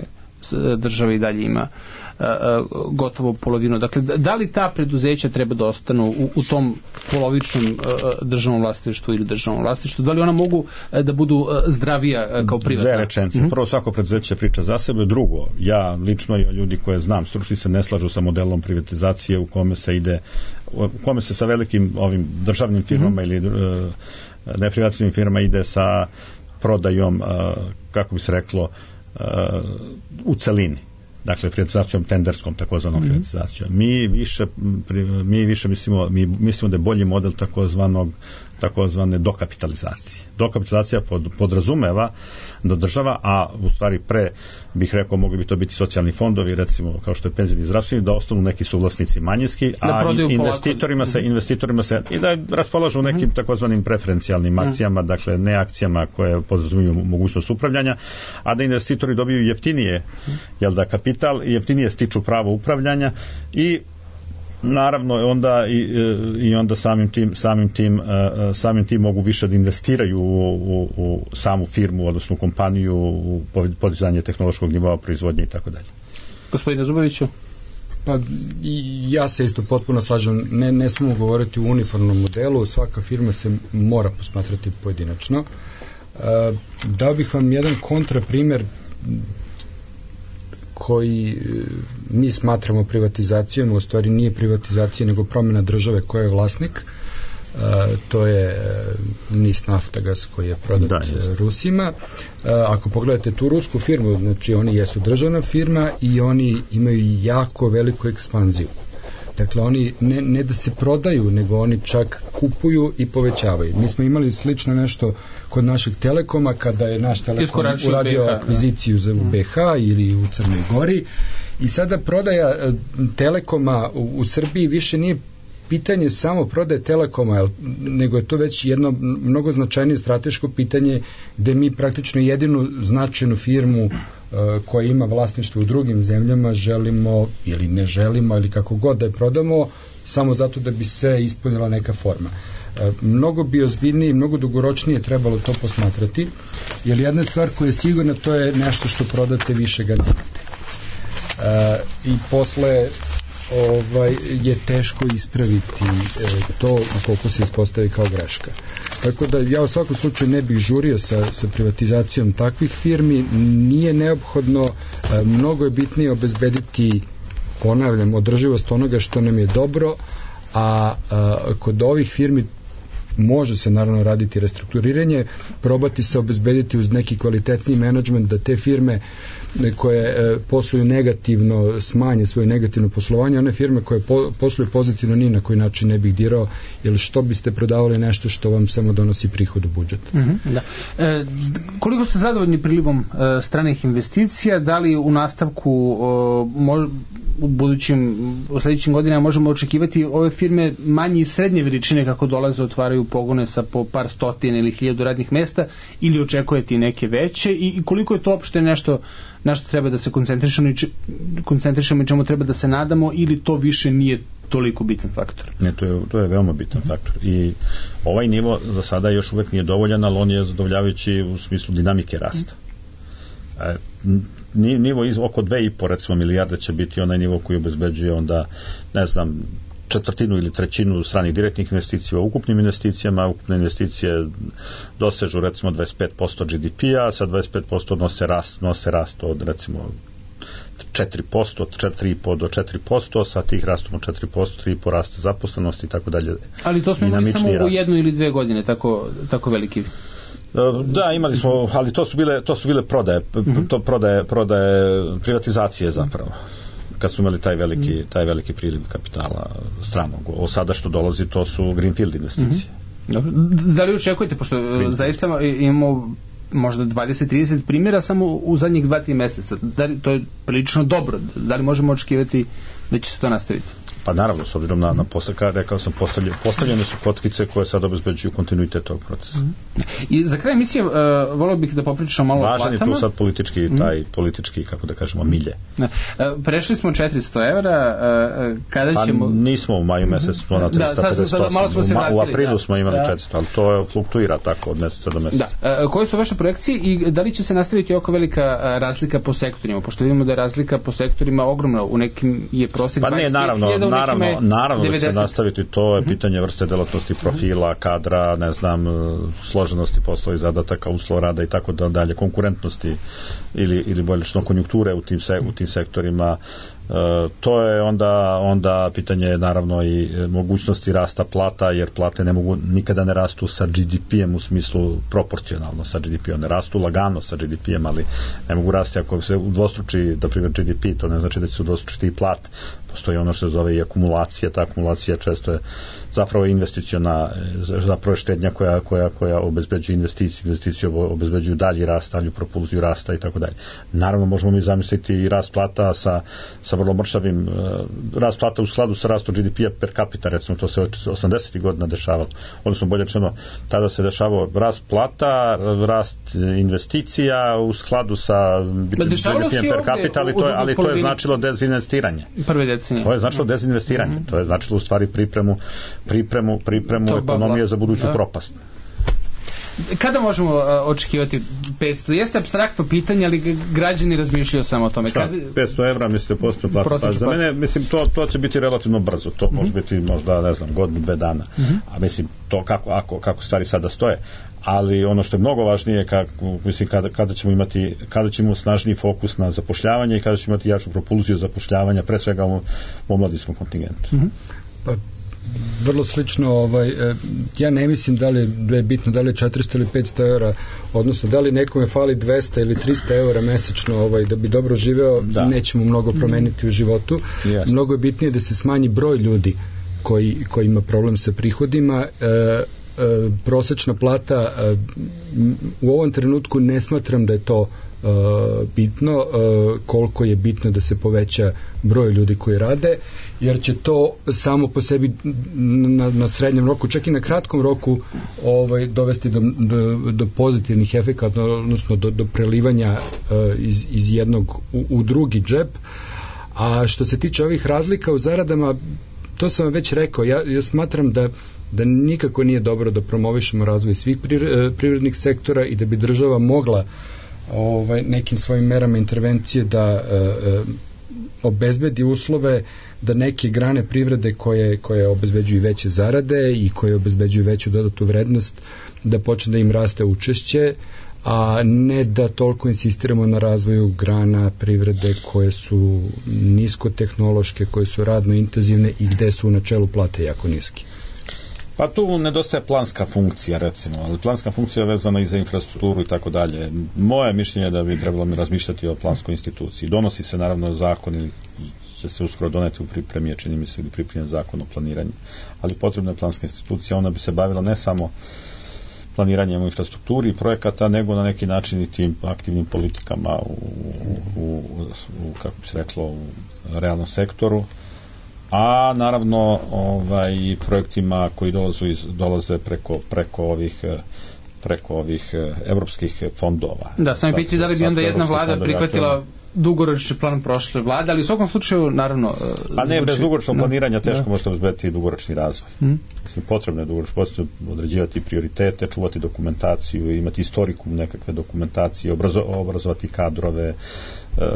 država i dalje ima gotovo polovinu. Dakle, da li ta preduzeća treba da ostanu u, u tom polovičnom državnom vlasništvu ili državnom vlasništvu? Da li ona mogu da budu zdravija kao privatna? Dve rečenice. Mm-hmm. Prvo, svako preduzeće priča za sebe. Drugo, ja lično i ljudi koje znam, stručni se ne slažu sa modelom privatizacije u kome se ide, u kome se sa velikim ovim državnim firmama mm-hmm. ili uh, neprivatnim firmama ide sa prodajom, uh, kako bi se reklo, uh, u celini. Dakle, privatizacijom tenderskom, takozvanom mm-hmm. privatizacijom. Mi više, mi više mislimo, mi mislimo da je bolji model takozvanog takozvane dokapitalizacije. Dokapitalizacija pod, podrazumeva da država, a u stvari pre bih rekao mogli bi to biti socijalni fondovi, recimo kao što je penzijski zdravstveni, da ostanu neki suvlasnici manjinski, a investitorima se, investitorima se i da raspolažu nekim mm-hmm. takozvanim preferencijalnim akcijama, mm-hmm. dakle ne akcijama koje podrazumijevaju mogućnost upravljanja, a da investitori dobiju jeftinije, jel da kapital, jeftinije stiču pravo upravljanja i naravno onda i, i onda samim tim samim tim samim tim mogu više da investiraju u, u, u samu firmu, odnosno u kompaniju, u podizanje tehnološkog nivoa proizvodnje i tako dalje. Gospodine Zuboviću? Pa ja se isto potpuno slažem, ne, ne smemo govoriti u uniformnom modelu, svaka firma se mora posmatrati pojedinačno. Dao bih vam jedan kontraprimer koji mi smatramo privatizacijom, u stvari nije privatizacija nego promjena države koja je vlasnik. Uh, to je uh, NIS Naftagas koji je prodat da, Rusima. Uh, ako pogledate tu rusku firmu, znači oni jesu državna firma i oni imaju jako veliku ekspanziju. Dakle, oni ne, ne da se prodaju, nego oni čak kupuju i povećavaju. Mi smo imali slično nešto kod našeg Telekoma, kada je naš Telekom uradio akviziciju za U B H ili u Crnoj Gori. I sada prodaja Telekoma u, u Srbiji više nije pitanje samo prodaje Telekoma, nego je to već jedno mnogo značajnije strateško pitanje gde mi praktično jedinu značajnu firmu uh, koja ima vlasništvo u drugim zemljama želimo ili ne želimo ili kako god da je prodamo samo zato da bi se ispunila neka forma. Uh, mnogo bi ozbiljnije i mnogo dugoročnije trebalo to posmatrati, jer jedna stvar koja je sigurna, to je nešto što prodate više ga nemate. Uh, I posle ovaj, je teško ispraviti e, to ukoliko se ispostavi kao greška. Tako da ja u svakom slučaju ne bih žurio sa, sa privatizacijom takvih firmi, nije neophodno, e, mnogo je bitnije obezbediti, ponavljam, održivost onoga što nam je dobro, a, a kod ovih firmi može se naravno raditi restrukturiranje, probati se obezbediti uz neki kvalitetni menadžment da te firme koje e, posluju negativno smanje svoje negativno poslovanje, one firme koje po, posluju pozitivno ni na koji način ne bih dirao, jer što biste prodavali nešto što vam samo donosi prihod u budžet. Mm-hmm, da. E, koliko ste zadovoljni prilivom e, stranih investicija, da li u nastavku e, mo, u budućim, u sljedećim godinama možemo očekivati ove firme manje i srednje veličine kako dolaze, otvaraju pogone sa po par stotina ili hiljadu radnih mesta, ili očekujete i neke veće, i, i koliko je to opšte nešto na što treba da se koncentrišemo i, če, koncentrišemo i čemu treba da se nadamo, ili to više nije toliko bitan faktor? Ne, to je, to je veoma bitan mm-hmm. faktor i ovaj nivo za sada još uvek nije dovoljan, ali on je zadovoljavajući u smislu dinamike rasta. E, nivo iz, oko dve i po recimo milijarde će biti onaj nivo koji obezbeđuje onda, ne znam, četvrtinu ili trećinu stranih direktnih investicija u ukupnim investicijama. Ukupne investicije dosežu recimo dvadeset pet posto G D P-a, sa dvadeset pet posto nose rast, nose rast od recimo četiri posto, od četiri i po do četiri posto, sa tih rastom od četiri posto, tri i po rasta zaposlenosti i tako dalje. Ali to smo imali samo u jednu ili dve godine, tako, tako veliki? Da, imali smo, ali to su bile, to su bile prodaje, mm-hmm. to prodaje, prodaje privatizacije zapravo. Kad smo imali taj veliki, taj veliki priliv kapitala stranog. O sada što dolazi, to su greenfield investicije. Mm-hmm. Da li očekujete, pošto greenfield. Zaista imamo možda dvadeset trideset primjera samo u zadnjih dva tri meseca, da li to je prilično dobro, da li možemo očekivati da će se to nastaviti? Pa naravno, s obzirom na, na posle, rekao sam, postavljene, postavljene su kockice koje sad obezbeđuju kontinuitet tog procesa. I za kraj emisije uh, volio bih da popričam malo Važan o platama. Važan je tu sad politički, taj mm. politički, kako da kažemo, milje. Uh, prešli smo četiristo evra, uh, kada pa ćemo... nismo u maju mesecu, smo na tristo pedeset osam. Da, sad, malo smo se vratili. U aprilu da. smo imali da. četiristo, ali to je, fluktuira tako od meseca do meseca. Da. Uh, koje su vaše projekcije i da li će se nastaviti oko velika uh, razlika po sektorima? Pošto vidimo da je razlika po sektorima ogromna, u nekim je prosjek pa ne, naravno, hiljada, naravno, naravno da će se nastaviti, to je uh-huh. pitanje vrste delatnosti, profila, kadra, ne znam, složenosti poslova i zadataka, uslova rada i tako dalje, konkurentnosti ili, ili bolje što konjunkture u tim, se, u tim sektorima. E, to je onda, onda pitanje naravno i mogućnosti rasta plata, jer plate ne mogu, nikada ne rastu sa G D P-em u smislu proporcionalno sa G D P-om, ne rastu lagano sa G D P-em, ali ne mogu rasti ako se udvostruči, da primjer G D P, to ne znači da će se udvostručiti i plate. Postoji ono što se zove i akumulacija, ta akumulacija često je zapravo investiciona, zapravo je štednja koja, koja, koja obezbeđuje investiciju, investiciju obezbeđuju dalji rast, dalju propulziju rasta i tako dalje. Naravno možemo mi zamisliti i rast plata sa, sa vrlo mršavim, uh, rast plata u skladu sa rastom G D P-a per capita, recimo to se od osamdesetih godina dešavalo, odnosno bolje rečeno, tada se dešavao rast plata, rast investicija u skladu sa G D P-a per capita, ali to je, ali to je značilo dezinvestiranje. Prve decenije. To je značilo dezinvestiranje, mm-hmm. to je značilo u stvari pripremu pripremu, pripremu to ekonomije bla, za buduću da. propast. Kada možemo uh, očekivati petsto? Jeste apstraktno pitanje, ali građani razmišljaju samo o tome. Šta, Kad... petsto evra mislite postoje plata? Pa za mene, mislim, to, to će biti relativno brzo. To mm-hmm. može biti možda, ne znam, godinu, dve dana. Mm-hmm. A mislim, to kako, ako, kako stvari sada stoje. Ali ono što je mnogo važnije, kako, mislim, kada, kada ćemo imati, kada ćemo snažniji fokus na zapošljavanje i kada ćemo imati jaču propulziju zapošljavanja, pre svega u omladinskom kontingentu. Mm-hmm. Pa vrlo slično, ovaj, ja ne mislim da li, da je bitno da li je četiristo ili petsto eura, odnosno da li nekome fali dvesta ili trista eura mesečno ovaj, da bi dobro živeo, da. nećemo mnogo promeniti u životu. Yes. Mnogo je bitnije da se smanji broj ljudi koji, koji ima problem sa prihodima. E, e, prosečna plata e, u ovom trenutku ne smatram da je to e, bitno, e, koliko je bitno da se poveća broj ljudi koji rade, jer će to samo po sebi na, na srednjem roku, čak i na kratkom roku ovaj, dovesti do, do, do pozitivnih efekata, odnosno do, do prelivanja uh, iz, iz jednog u, u drugi džep. A što se tiče ovih razlika u zaradama, to sam već rekao, ja, ja smatram da, da nikako nije dobro da promovišemo razvoj svih privrednih sektora i da bi država mogla ovaj, nekim svojim merama intervencije da uh, obezbedi uslove da neke grane privrede koje, koje obezbeđuju veće zarade i koje obezbeđuju veću dodatu vrednost, da počne da im raste učešće, a ne da toliko insistiramo na razvoju grana privrede koje su niskotehnološke, koje su radno intenzivne i gde su u načelu plate jako niske. Pa tu nedostaje planska funkcija, recimo, ali planska funkcija je vezana i za infrastrukturu i tako dalje. Moje mišljenje je da bi trebalo mi razmišljati o planskoj instituciji. Donosi se naravno zakon ili će se uskoro doneti u pripremi, čini mi se ili pripremljen zakon o planiranju, ali potrebna je planska institucija, ona bi se bavila ne samo planiranjem u infrastrukturi i projekata, nego na neki način i tim aktivnim politikama u, u, u kako bi se reklo, u realnom sektoru, a naravno ovaj, projektima koji dolaze, iz, dolaze preko, preko ovih preko ovih evropskih fondova. Da, sam piti da li bi onda jedna vlada prihvatila dugoročni plan prošle vlade, ali u svakom slučaju, naravno... Pa ne, bez dugoročnog planiranja teško možete obezbediti dugoročni razvoj. Mm. Mislim, potrebno je dugoročno, potrebno određivati prioritete, čuvati dokumentaciju, imati istorikum nekakve dokumentacije, obrazo, obrazovati kadrove, e,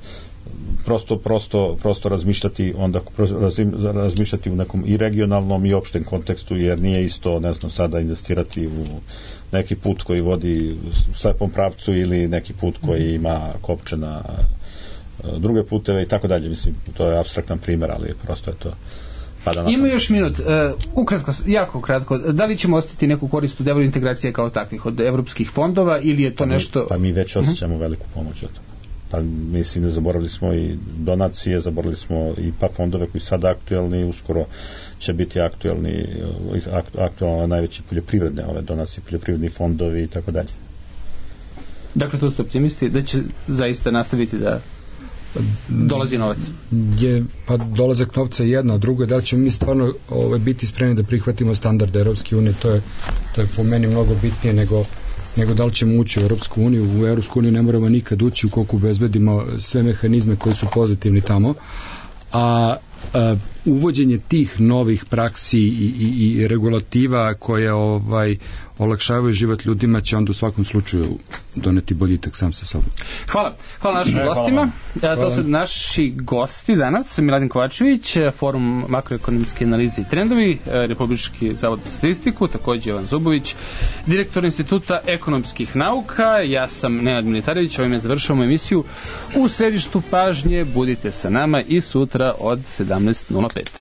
prosto, prosto, prosto razmišljati onda razmišljati u nekom i regionalnom i opštem kontekstu, jer nije isto, ne znam, sada investirati u neki put koji vodi u slepom pravcu ili neki put koji ima kopčena druge puteve i tako dalje. Mislim, to je apstraktan primjer, ali prosto je to pada na... Ima još minut, uh, ukratko, jako kratko, da li ćemo ostati neku korist u delu integracije kao takvih od evropskih fondova ili je to pa mi, nešto... Pa mi već osjećamo uh-huh. veliku pomoć od toga. Pa mislim da zaboravili smo i donacije, zaboravili smo i pa fondove koji sada aktuelni, uskoro će biti aktuelni, aktualno najveći poljoprivredne ove donacije, poljoprivredni fondovi i tako dalje. Dakle, tu ste optimisti da će zaista nastaviti da dolazi novac? Je, pa dolazak novca je jedno, a drugo je da li ćemo mi stvarno ovaj, biti spremni da prihvatimo standard Evropske unije, to je, to je po meni mnogo bitnije nego nego da li ćemo ući u Europsku uniju. U Europsku uniju ne moramo nikad ući ukoliko obezbedimo sve mehanizme koji su pozitivni tamo, a, a uvođenje tih novih praksi i, i, i regulativa koje ovaj olakšavaju život ljudima će onda u svakom slučaju doneti boljitak sam sa sobom. Hvala. Hvala našim e, gostima. Hvala. To su naši gosti danas, Miladin Kovačević, Forum makroekonomske analize i trendovi, Republički zavod za statistiku, takođe Jovan Zubović, direktor Instituta ekonomskih nauka. Ja sam Nenad Militarević, ovime završavamo emisiju U središtu pažnje. Budite sa nama i sutra od sedamnaest nula pet.